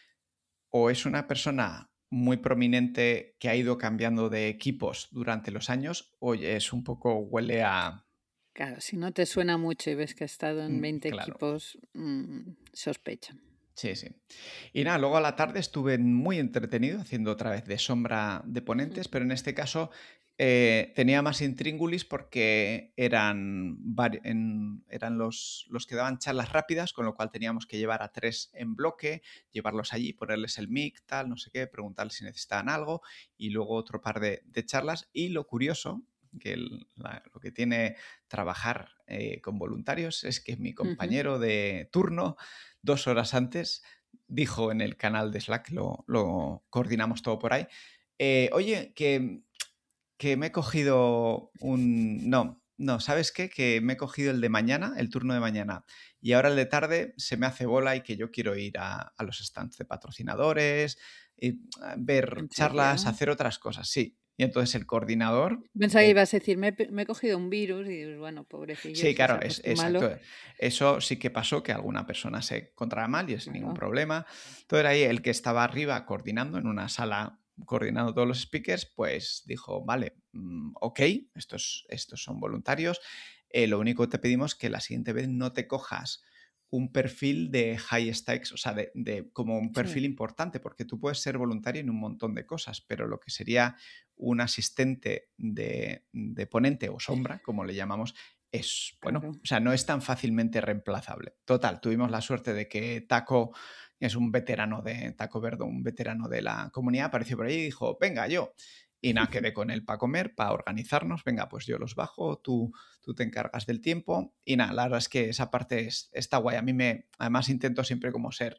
o es una persona muy prominente que ha ido cambiando de equipos durante los años, o es un poco huele a... Claro, si no te suena mucho y ves que has estado en mm, veinte claro, equipos, mm, sospechan. sí, sí. Y nada, luego a la tarde estuve muy entretenido haciendo otra vez de sombra de ponentes, Ujú. pero en este caso eh, tenía más intríngulis porque eran, vari- en- eran los, los que daban charlas rápidas, con lo cual teníamos que llevar a tres en bloque, llevarlos allí, ponerles el mic, tal, no sé qué, preguntarles si necesitaban algo y luego otro par de, de charlas. Y lo curioso, que el- la- lo que tiene trabajar eh, con voluntarios es que mi Ujú. compañero de turno dos horas antes, dijo en el canal de Slack, lo, lo coordinamos todo por ahí, eh, oye, que, que me he cogido un... No, no, ¿sabes qué? Que me he cogido el de mañana, el turno de mañana, y ahora el de tarde se me hace bola y que yo quiero ir a, a los stands de patrocinadores, y, a ver ¿En charlas, serio? hacer otras cosas, sí. Y entonces el coordinador, Pensaba que el, ibas a decir, me he, pe- me he cogido un virus y dices, bueno, pobrecillo, sí, si se claro, ha es puesto malo. exacto. Eso sí que pasó, que alguna persona se encontraba mal y es sin ningún Claro. problema. Entonces ahí el que estaba arriba coordinando en una sala, coordinando todos los speakers, pues dijo, vale, mm, ok, estos, estos son voluntarios. Eh, lo único que te pedimos es que la siguiente vez no te cojas un perfil de high stakes, o sea, de, de como un Sí. perfil importante, porque tú puedes ser voluntario en un montón de cosas, pero lo que sería un asistente de, de ponente o sombra, como le llamamos, es, bueno, Claro. o sea, no es tan fácilmente reemplazable. Total, tuvimos la suerte de que Taco es un veterano de Taco Verde, un veterano de la comunidad, apareció por ahí y dijo, venga, yo. Y nada, quedé con él para comer, para organizarnos. Venga, pues yo los bajo, tú, tú te encargas del tiempo. Y nada, la verdad es que esa parte es, está guay. A mí me, además intento siempre como ser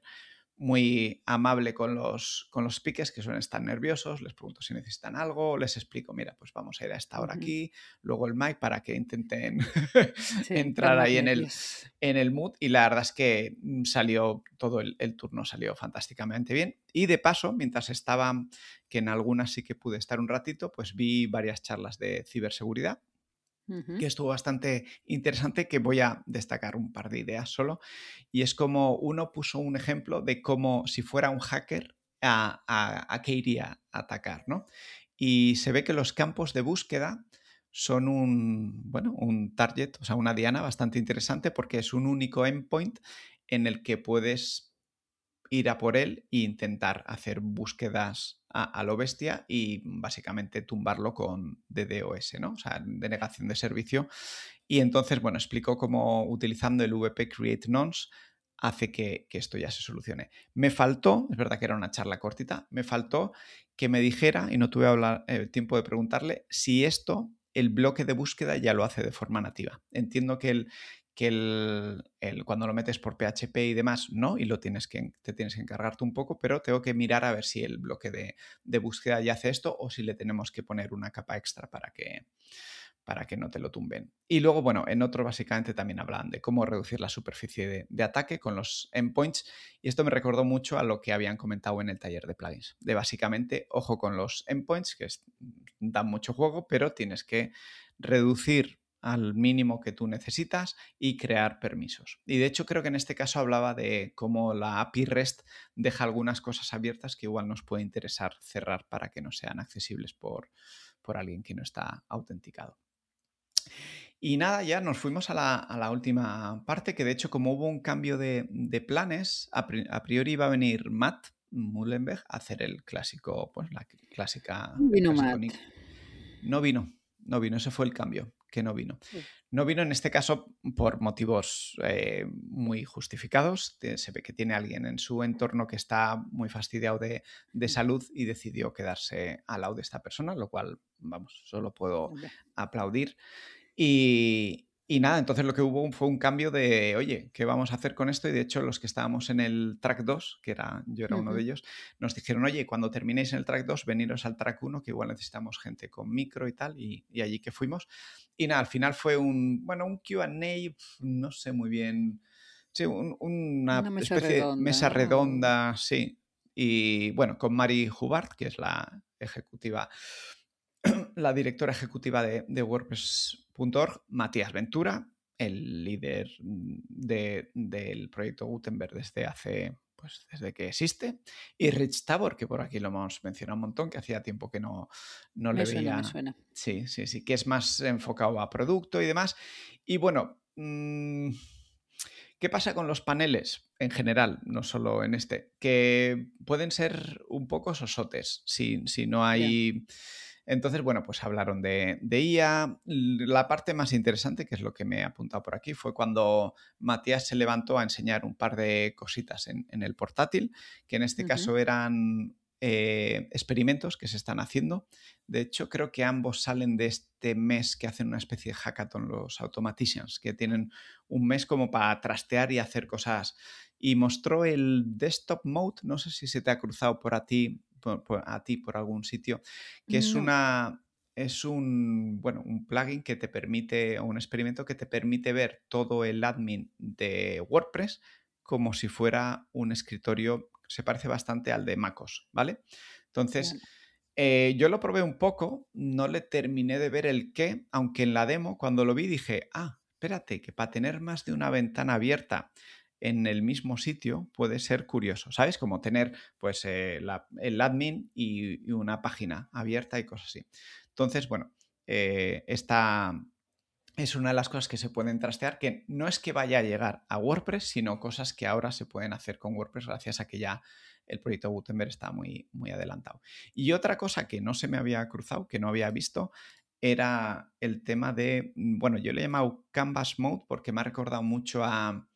muy amable con los, con los piques que suelen estar nerviosos, les pregunto si necesitan algo, les explico, mira, pues vamos a ir a esta hora Ujú. aquí, luego el mic para que intenten Sí, entrar calmar ahí en el, nervios. en el mood y la verdad es que mm, salió todo el, el turno salió fantásticamente bien y de paso, mientras estaba, que en algunas sí que pude estar un ratito, pues vi varias charlas de ciberseguridad Ujú. que estuvo bastante interesante, que voy a destacar un par de ideas solo. Y es como uno puso un ejemplo de cómo si fuera un hacker, a, a, a qué iría a atacar, ¿no? Y se ve que los campos de búsqueda son un, bueno, un target, o sea, una diana bastante interesante porque es un único endpoint en el que puedes ir a por él e intentar hacer búsquedas a, a lo bestia y básicamente tumbarlo con D DDoS, ¿no? O sea, denegación de servicio. Y entonces, bueno, explicó cómo utilizando el V P Create Nonce hace que, que esto ya se solucione. Me faltó, es verdad que era una charla cortita, me faltó que me dijera, y no tuve hablar, eh, tiempo de preguntarle, si esto, el bloque de búsqueda ya lo hace de forma nativa. Entiendo que el, que el, el, cuando lo metes por P H P y demás, no, y lo tienes que, te tienes que encargarte un poco, pero tengo que mirar a ver si el bloque de, de búsqueda ya hace esto o si le tenemos que poner una capa extra para que, para que no te lo tumben. Y luego, bueno, en otro básicamente también hablan de cómo reducir la superficie de, de ataque con los endpoints y esto me recordó mucho a lo que habían comentado en el taller de plugins, de básicamente, ojo con los endpoints, que es, dan mucho juego, pero tienes que reducir al mínimo que tú necesitas y crear permisos. Y de hecho creo que en este caso hablaba de cómo la A P I REST deja algunas cosas abiertas que igual nos puede interesar cerrar para que no sean accesibles por, por alguien que no está autenticado. Y nada, ya nos fuimos a la, a la última parte, que de hecho como hubo un cambio de, de planes, a, pri, a, priori iba a venir Matt Mullenberg a hacer el clásico, pues la clásica, el Vino clásico Matt. Nick. No vino, no vino, ese fue el cambio, que no vino. Uh. No vino en este caso por motivos eh, muy justificados. Se ve que tiene alguien en su entorno que está muy fastidiado de, de salud y decidió quedarse al lado de esta persona, lo cual, vamos, solo puedo aplaudir. Y, y nada, entonces lo que hubo fue un cambio de, oye, ¿qué vamos a hacer con esto? Y de hecho los que estábamos en el track dos, que era, yo era uno Uh-huh. de ellos, nos dijeron, oye, cuando terminéis en el track dos, veniros al track uno, que igual necesitamos gente con micro y tal, y, y allí que fuimos. Y nada, al final fue un, bueno, un Q and A, no sé muy bien, sí, un, una, una mesa especie de redonda, mesa ¿no? redonda, sí. Y bueno, con Mari Hubart, que es la ejecutiva, la directora ejecutiva de, de WordPress punto org, Matías Ventura, el líder de, del proyecto Gutenberg desde hace, pues desde que existe, y Rich Tabor, que por aquí lo hemos mencionado un montón, que hacía tiempo que no, no me le suena, veía. Me suena. Sí, sí, sí, que es más enfocado a producto y demás. Y bueno, mmm, ¿qué pasa con los paneles en general, no solo en este? Que pueden ser un poco sosotes si, si no hay... Yeah. Entonces, bueno, pues hablaron de, de I A. La parte más interesante, que es lo que me he apuntado por aquí, fue cuando Matías se levantó a enseñar un par de cositas en, en el portátil, que en este uh-huh. caso eran eh, experimentos que se están haciendo. De hecho, creo que ambos salen de este mes que hacen una especie de hackathon, los Automaticians, que tienen un mes como para trastear y hacer cosas. Y mostró el Desktop Mode, no sé si se te ha cruzado por a ti, por, por, a ti por algún sitio, que es no. una... Es un, bueno, un plugin que te permite, o un experimento que te permite ver todo el admin de WordPress como si fuera un escritorio, se parece bastante al de MacOS, ¿vale? Entonces, bueno. eh, yo lo probé un poco, no le terminé de ver el qué, aunque en la demo, cuando lo vi, dije, ah, espérate, que para tener más de una ventana abierta en el mismo sitio puede ser curioso, ¿sabes? Como tener pues eh, la, el admin y, y una página abierta y cosas así. Entonces, bueno, eh, esta es una de las cosas que se pueden trastear, que no es que vaya a llegar a WordPress, sino cosas que ahora se pueden hacer con WordPress gracias a que ya el proyecto Gutenberg está muy, muy adelantado. Y otra cosa que no se me había cruzado, que no había visto, era el tema de, bueno, yo le he llamado Canvas Mode porque me ha recordado mucho a,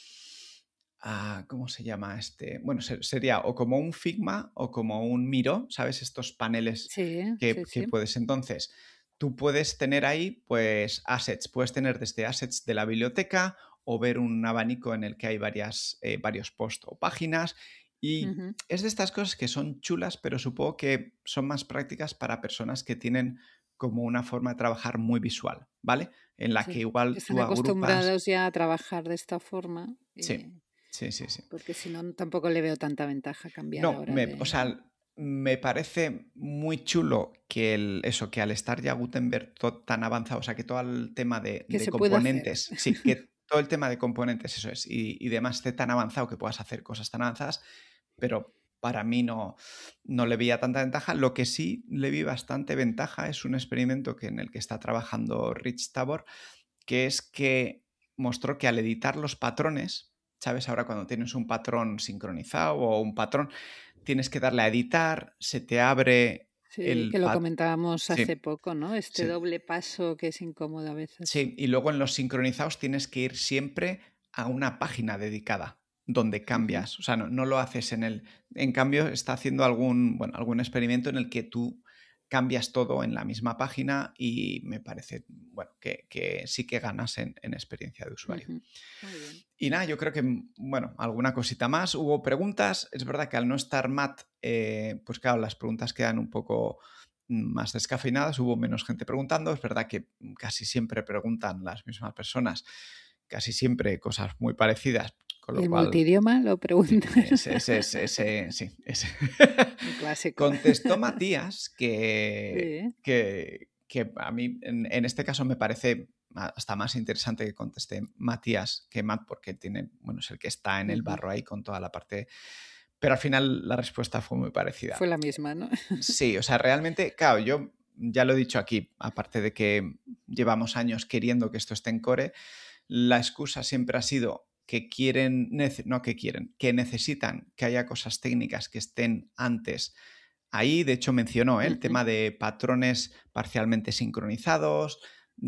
a ¿cómo se llama este? Bueno, se- sería o como un Figma o como un Miro, ¿sabes? Estos paneles Sí, que, sí, que sí. puedes entonces, tú puedes tener ahí pues assets, puedes tener desde assets de la biblioteca o ver un abanico en el que hay varias, eh, varios posts o páginas y Ujú. es de estas cosas que son chulas, pero supongo que son más prácticas para personas que tienen como una forma de trabajar muy visual, ¿vale? En la que Sí, que igual están tú agrupas. acostumbrados ya a trabajar de esta forma, Sí, y sí, sí, sí. porque si no, tampoco le veo tanta ventaja cambiar No, ahora me, o de... sea, me parece muy chulo que el, eso, que al estar ya Gutenberg to- tan avanzado, o sea, que todo el tema de, que de se puede hacer. componentes, sí, que todo el tema de componentes, eso es, y, y demás esté tan avanzado que puedas hacer cosas tan avanzadas, pero para mí no, no le veía tanta ventaja. Lo que sí le vi bastante ventaja es un experimento que, en el que está trabajando Rich Tabor, que es que mostró que al editar los patrones, ¿sabes? Ahora cuando tienes un patrón sincronizado o un patrón, tienes que darle a editar, se te abre Sí, que el lo patrón. comentábamos hace Sí, poco, ¿no? Este sí, doble paso que es incómodo a veces. sí. Y luego en los sincronizados tienes que ir siempre a una página dedicada donde Ujú, cambias. O sea, no, no lo haces en el. En cambio, está haciendo algún, bueno, algún experimento en el que tú cambias todo en la misma página y me parece, bueno, que, que sí que ganas en, en experiencia de usuario. ujú. Muy bien. Y nada, yo creo que, bueno, alguna cosita más. Hubo preguntas. Es verdad que al no estar Matt, eh, pues claro, las preguntas quedan un poco más descafeinadas. Hubo menos gente preguntando. Es verdad que casi siempre preguntan las mismas personas, casi siempre cosas muy parecidas, con ¿Y lo el cual, multidioma lo preguntan? ese, ese, ese, ese- sí, ese. Un clásico. Contestó Matías que, Sí. que, que a mí en, en este caso me parece hasta más interesante que conteste Matías que Matt, porque tiene, bueno, es el que está en el Ujú. barro ahí con toda la parte. Pero al final la respuesta fue muy parecida. Fue la misma, ¿no? Sí, o sea, realmente, claro, yo ya lo he dicho aquí, aparte de que llevamos años queriendo que esto esté en Core, la excusa siempre ha sido que quieren, no que quieren, que necesitan que haya cosas técnicas que estén antes ahí. De hecho, mencionó ¿eh? el Ujú, tema de patrones parcialmente sincronizados,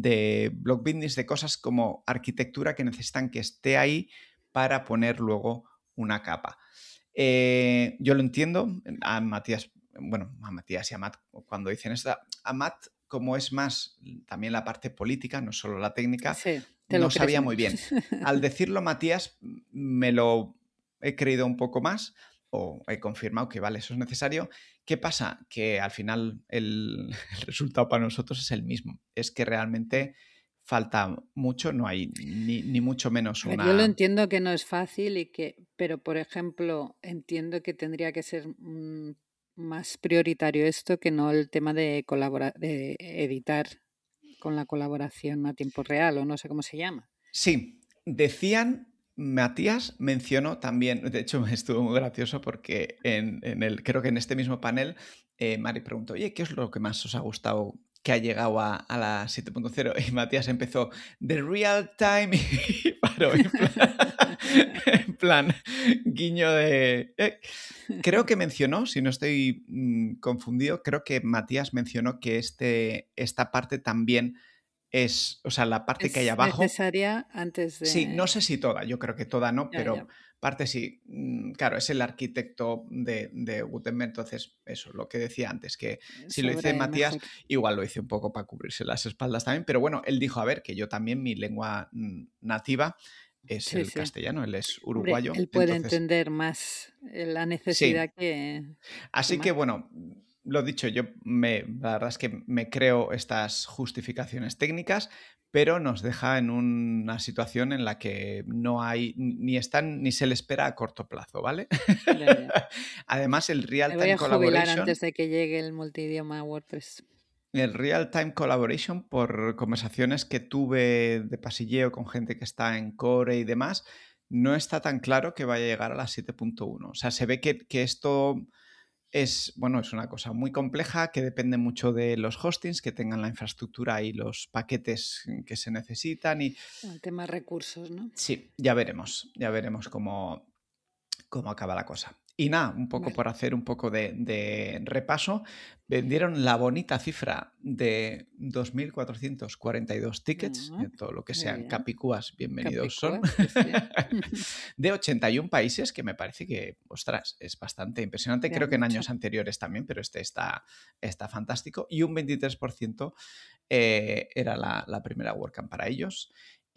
de block business, de cosas como arquitectura que necesitan que esté ahí para poner luego una capa. Eh, yo lo entiendo, a Matías, bueno, a Matías y a Matt cuando dicen esto, a Matt como es más también la parte política, no solo la técnica, sí, te no lo crees sabía muy menos. bien. Al decirlo Matías me lo he creído un poco más o he confirmado que vale, eso es necesario. ¿Qué pasa? Que al final el, el resultado para nosotros es el mismo. Es que realmente falta mucho, no hay ni, ni mucho menos A ver, yo lo una. entiendo que no es fácil y que, pero por ejemplo, entiendo que tendría que ser mm, más prioritario esto que no el tema de colaborar, de editar con la colaboración a tiempo real o no sé cómo se llama. Sí, decían, Matías mencionó también, de hecho estuvo muy gracioso porque en, en el, creo que en este mismo panel, eh, Mari preguntó, oye, ¿qué es lo que más os ha gustado que ha llegado a, a la siete punto cero? Y Matías empezó, The Real Time, y paró en plan, en plan guiño de... eh. Creo que mencionó, si no estoy mm, confundido, creo que Matías mencionó que este, esta parte también es, o sea, la parte que hay Es abajo, necesaria antes sí, no de... sé si toda, yo creo que toda no, Ya, pero ya, parte sí. Mm, Claro, es el arquitecto de, de Gutenberg, entonces eso, lo que decía antes, que si lo dice sobra él Matías, mejor. igual lo hice un poco para cubrirse las espaldas también, pero bueno, él dijo, a ver, que yo también mi lengua mm, nativa es Sí, el sí. castellano, él es Hombre, uruguayo, él puede entonces entender más eh, la necesidad sí. que, que Así que Matt. bueno, lo dicho, yo me, la verdad es que me creo estas justificaciones técnicas, pero nos deja en una situación en la que no hay, ni están, ni se le espera a corto plazo, ¿vale? Ya, ya. Además, el Me voy Real-Time a jubilar Collaboration, antes de que llegue el multidioma WordPress. el Real-Time Collaboration, por conversaciones que tuve de pasilleo con gente que está en Core y demás, no está tan claro que vaya a llegar a la siete punto uno. O sea, se ve que, que esto es, bueno, es una cosa muy compleja que depende mucho de los hostings, que tengan la infraestructura y los paquetes que se necesitan. Y El tema recursos, ¿no? sí, ya veremos, ya veremos cómo, cómo acaba la cosa. Y nada, un poco Vale. por hacer un poco de, de repaso, vendieron la bonita cifra de dos mil cuatrocientos cuarenta y dos tickets, Ah, eh, todo lo que muy sean bien. capicúas, bienvenidos son, Capicúa, sí, sí. de ochenta y un países, que me parece que, ostras, es bastante impresionante. Ya Creo que en mucho. años anteriores también, pero este está, está fantástico. Y un veintitrés por ciento eh, era la, la primera WordCamp para ellos.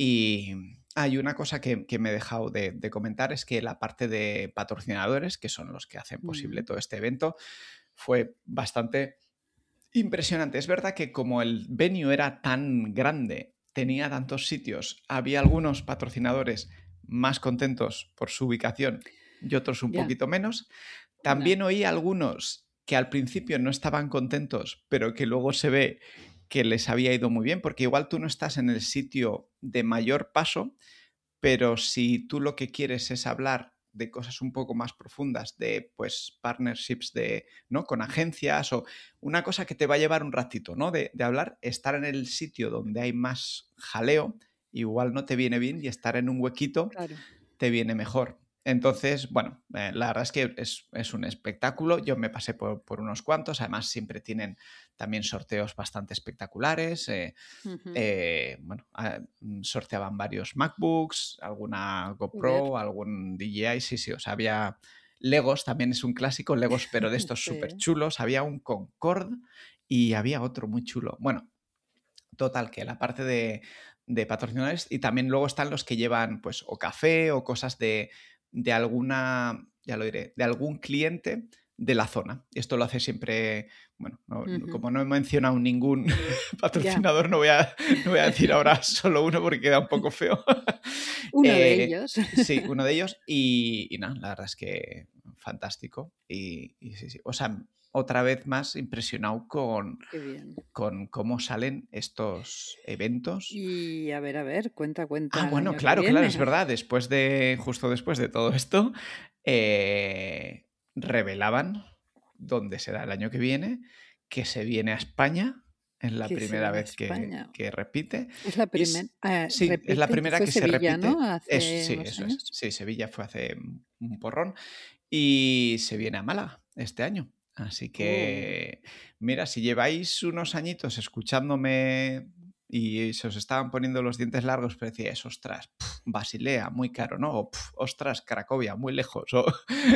Y hay una cosa que, que me he dejado de, de comentar, es que la parte de patrocinadores, que son los que hacen posible Mm, todo este evento, fue bastante impresionante. Es verdad que como el venue era tan grande, tenía tantos sitios, había algunos patrocinadores más contentos por su ubicación y otros un ya, poquito menos. no, También oí algunos que al principio no estaban contentos, pero que luego se ve que les había ido muy bien, porque igual tú no estás en el sitio de mayor paso, pero si tú lo que quieres es hablar de cosas un poco más profundas, de pues partnerships de, ¿no? con agencias o una cosa que te va a llevar un ratito, ¿no? De, de hablar, estar en el sitio donde hay más jaleo, igual no te viene bien, y estar en un huequito claro. te viene mejor. Entonces, bueno, eh, la verdad es que es, es un espectáculo. Yo me pasé por, por unos cuantos. Además, siempre tienen también sorteos bastante espectaculares. Eh, Ujú. eh, bueno, ah, sorteaban varios MacBooks, alguna Joder, GoPro, algún D J I. Sí, sí, o sea, había Legos, también es un clásico, Legos, pero de estos súper sí. chulos. Había un Concorde y había otro muy chulo. Bueno, total, que la parte de, de patrocinadores, y también luego están los que llevan pues o café o cosas de, de alguna, ya lo diré, de algún cliente de la zona. Y esto lo hace siempre, bueno, no- no- Ujú. como no he mencionado ningún Ya, patrocinador, no voy, a, no voy a decir ahora solo uno porque queda un poco feo. uno de Eh, ellos. sí, uno de ellos. Y, y nada, la verdad es que fantástico. Y, y sí, sí. O sea, otra vez más impresionado con, Qué bien. con cómo salen estos eventos. Y a ver, a ver, cuenta, Ah, cuenta el bueno, año que claro, claro, es viene. verdad. Después de, justo después de todo esto, eh, revelaban dónde será el año que viene, que se viene a España. Es la Que se primera viene a vez que, España. que repite. Es la Y primera. s- sí, es la Repite, primera fue que se Sevilla, ¿no? repite. Es, Hace sí, unos eso es. años. Sí, Sevilla fue hace un porrón. Y se viene a Málaga este año. Así Uh, que, mira, si lleváis unos añitos escuchándome y se os estaban poniendo los dientes largos, pero decíais, ostras, pf, Basilea, muy caro, ¿no? O, pf, ostras, Cracovia, muy lejos. O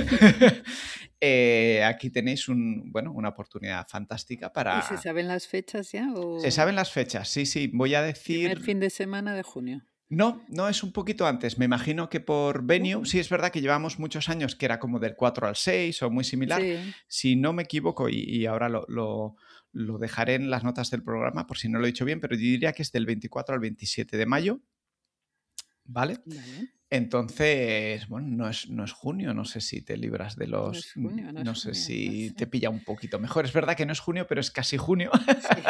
eh, aquí tenéis un, bueno, una oportunidad fantástica ¿Y se para... saben las fechas ya? Se ¿O saben las fechas, sí, sí. Voy a primer decir... fin de semana de junio? No, no, es un poquito antes. Me imagino que por venue, Uh, sí es verdad que llevamos muchos años que era como del cuatro al seis o muy similar. sí, Si no me equivoco, y, y ahora lo, lo- lo dejaré en las notas del programa por si no lo he dicho bien, pero yo diría que es del veinticuatro al veintisiete de mayo, ¿vale? vale. Entonces, bueno, no es, no es junio, no sé si te libras de No los... es junio, no es No sé junio, no si te sé. pilla un poquito mejor. Es verdad que no es junio, pero es casi junio. Sí,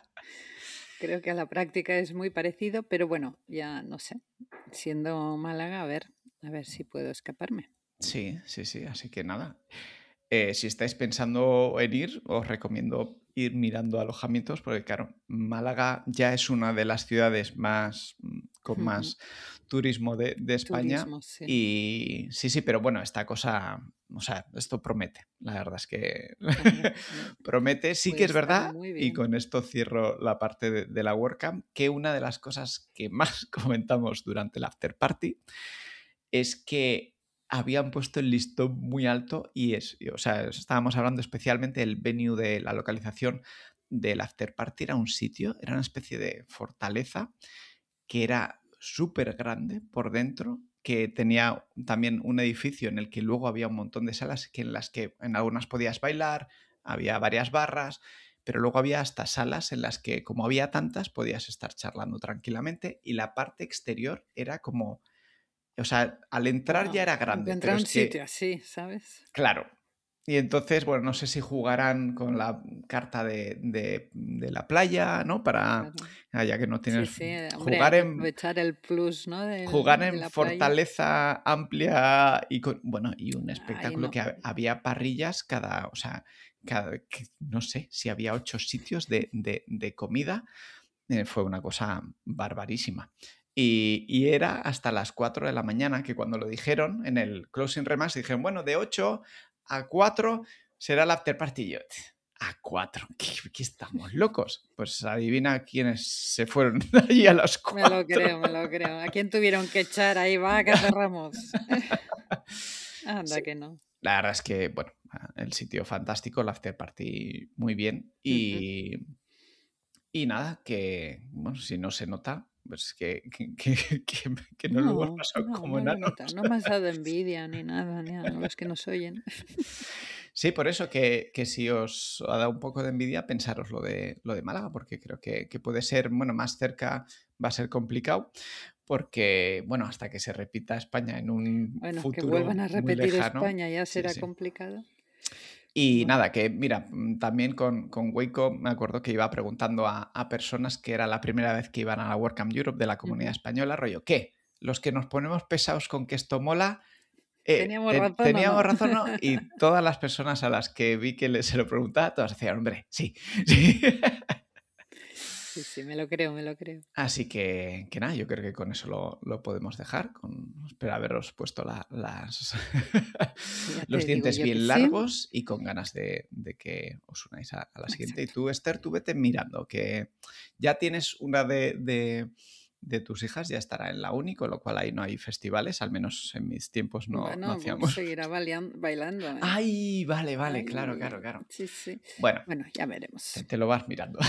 creo que a la práctica es muy parecido, pero bueno, ya no sé. Siendo Málaga, a ver, a ver si puedo escaparme. Sí, sí, sí, así que nada. Eh, si estáis pensando en ir, os recomiendo ir mirando alojamientos, porque claro, Málaga ya es una de las ciudades más mm, con Ujú. más turismo de, de España. Turismo, sí. Y sí, sí, pero bueno, esta cosa, o sea, esto promete. La verdad es que Hombre, mm, promete. Sí que puede es estar verdad, muy y bien. con esto cierro la parte de, de la WordCamp, que una de las cosas que más comentamos durante el after party es que habían puesto el listón muy alto y es, y, o sea, estábamos hablando especialmente del venue, de la localización del after party. Era un sitio, era una especie de fortaleza que era súper grande por dentro, que tenía también un edificio en el que luego había un montón de salas que en las que en algunas podías bailar, había varias barras, pero luego había hasta salas en las que, como había tantas, podías estar charlando tranquilamente, y la parte exterior era como, o sea, al entrar ya Wow, era grande, pero encontrar un es sitio que, así, ¿sabes? claro. Y entonces, bueno, no sé si jugarán con la carta de, de- de la playa, ¿no? Para, Claro. ah, ya que no Sí, tienes, sí, eh, hombre, hay jugar que en, aprovechar el plus, ¿no? jugar del- de en la playa. fortaleza amplia y con, bueno, y un Ay, espectáculo no. que ha- había parrillas cada, o sea, cada, que no sé si había ocho sitios de, de- de comida. Eh, fue una cosa barbarísima. Y, y era hasta las cuatro de la mañana, que cuando lo dijeron en el Closing Remarks, dijeron, bueno, de ocho a cuatro será el after party. Y yo, ¿a cuatro? ¿Qué, qué estamos locos? Pues adivina quiénes se fueron allí a las cuatro. Me lo creo, me lo creo. ¿A quién tuvieron que echar? Ahí va, que cerramos. Anda Sí. que no. La verdad es que, bueno, el sitio fantástico, el after party muy bien. Y, uh-huh. y nada, que, bueno, si no se nota, pues que, que, que, que, que no, no lo hemos pasado no, como no enanos. No me has dado envidia ni nada, ni a los que nos oyen. Sí, por eso que, que si os ha dado un poco de envidia, pensaros lo de, lo de Málaga, porque creo que, que puede ser, bueno, más cerca va a ser complicado, porque, bueno, hasta que se repita España en un bueno, futuro que vuelvan a repetir muy lejano, España ya será sí, sí. complicado. Y bueno. Nada, que mira, también con, con Waco me acuerdo que iba preguntando a, a personas que era la primera vez que iban a la WordCamp Europe de la comunidad uh-huh. española, rollo, ¿qué? Los que nos ponemos pesados con que esto mola, eh, teníamos ten, razón, teníamos ¿o no? razón, ¿no? Y todas las personas a las que vi que se lo preguntaba, todas decían, hombre, sí, sí. Sí, sí, me lo creo, me lo creo. Así que, que nada, yo creo que con eso lo, lo podemos dejar. Con, espero haberos puesto la, las los dientes bien largos sí. y con ganas de, de que os unáis a, a la siguiente. Exacto. Y tú, Esther, tú vete mirando, que ya tienes una de, de, de tus hijas, ya estará en la uni, con lo cual ahí no hay festivales, al menos en mis tiempos no, bueno, no hacíamos. Pues seguirá bailando. ¿eh? Ay, vale, vale, Ay, claro, claro, claro. Sí, sí. Bueno, bueno ya veremos. Te, te lo vas mirando.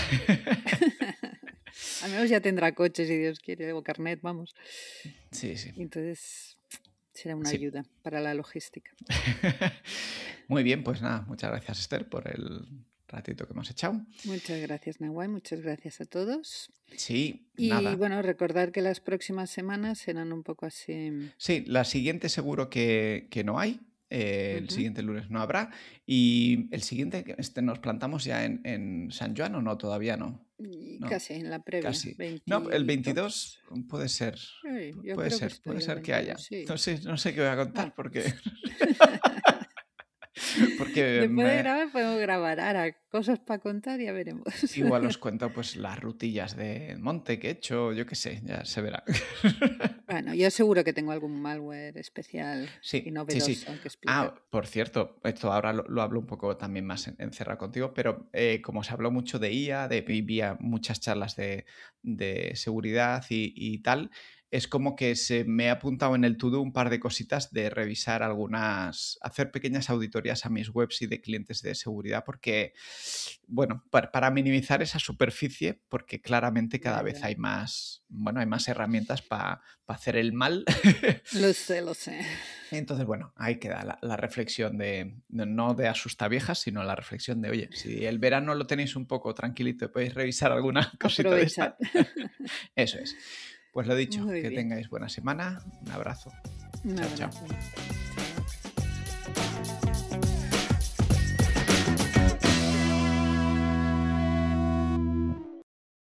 Al menos ya tendrá coche, si Dios quiere, o carnet, vamos. Sí, sí. Entonces será una sí. ayuda para la logística. Muy bien, pues nada, muchas gracias, Esther, por el ratito que hemos echado. Muchas gracias, Nawai, muchas gracias a todos. Sí, y nada. bueno, recordar que las próximas semanas serán un poco así. Sí, la siguiente seguro que, que no hay. Eh, el uh-huh. siguiente lunes no habrá. Y el siguiente, este, ¿nos plantamos ya en, en San Juan o no? Todavía no. no casi, en la previa. Casi. veintidós. No, el veintidós puede ser. Sí, yo puede creo ser, que puede ser veintidós, que haya. Sí. No sé, no sé qué voy a contar ah. porque. Porque Después me... de grabar podemos grabar ahora cosas para contar y ya veremos. Igual os cuento pues las rutillas de monte que he hecho, yo qué sé, ya se verá. Bueno, yo seguro que tengo algún malware especial sí, y novedoso sí, sí. que explicar. Ah, por cierto, esto ahora lo, lo hablo un poco también más encerrado contigo, pero eh, como se habló mucho de I A, de vía muchas charlas de, de seguridad y, y tal, es como que se me ha apuntado en el to-do un par de cositas de revisar algunas, hacer pequeñas auditorías a mis webs y de clientes de seguridad, porque, bueno, para, para minimizar esa superficie, porque claramente cada vez hay más, bueno, hay más herramientas para pa hacer el mal. Lo sé, lo sé. Entonces, bueno, ahí queda la, la reflexión de, de, no de asustaviejas, sino la reflexión de, oye, si el verano lo tenéis un poco tranquilito y podéis revisar alguna cosita de esta. Eso es. Pues lo dicho, Muy que bien. tengáis buena semana. Un abrazo. Un chao, abrazo. chao.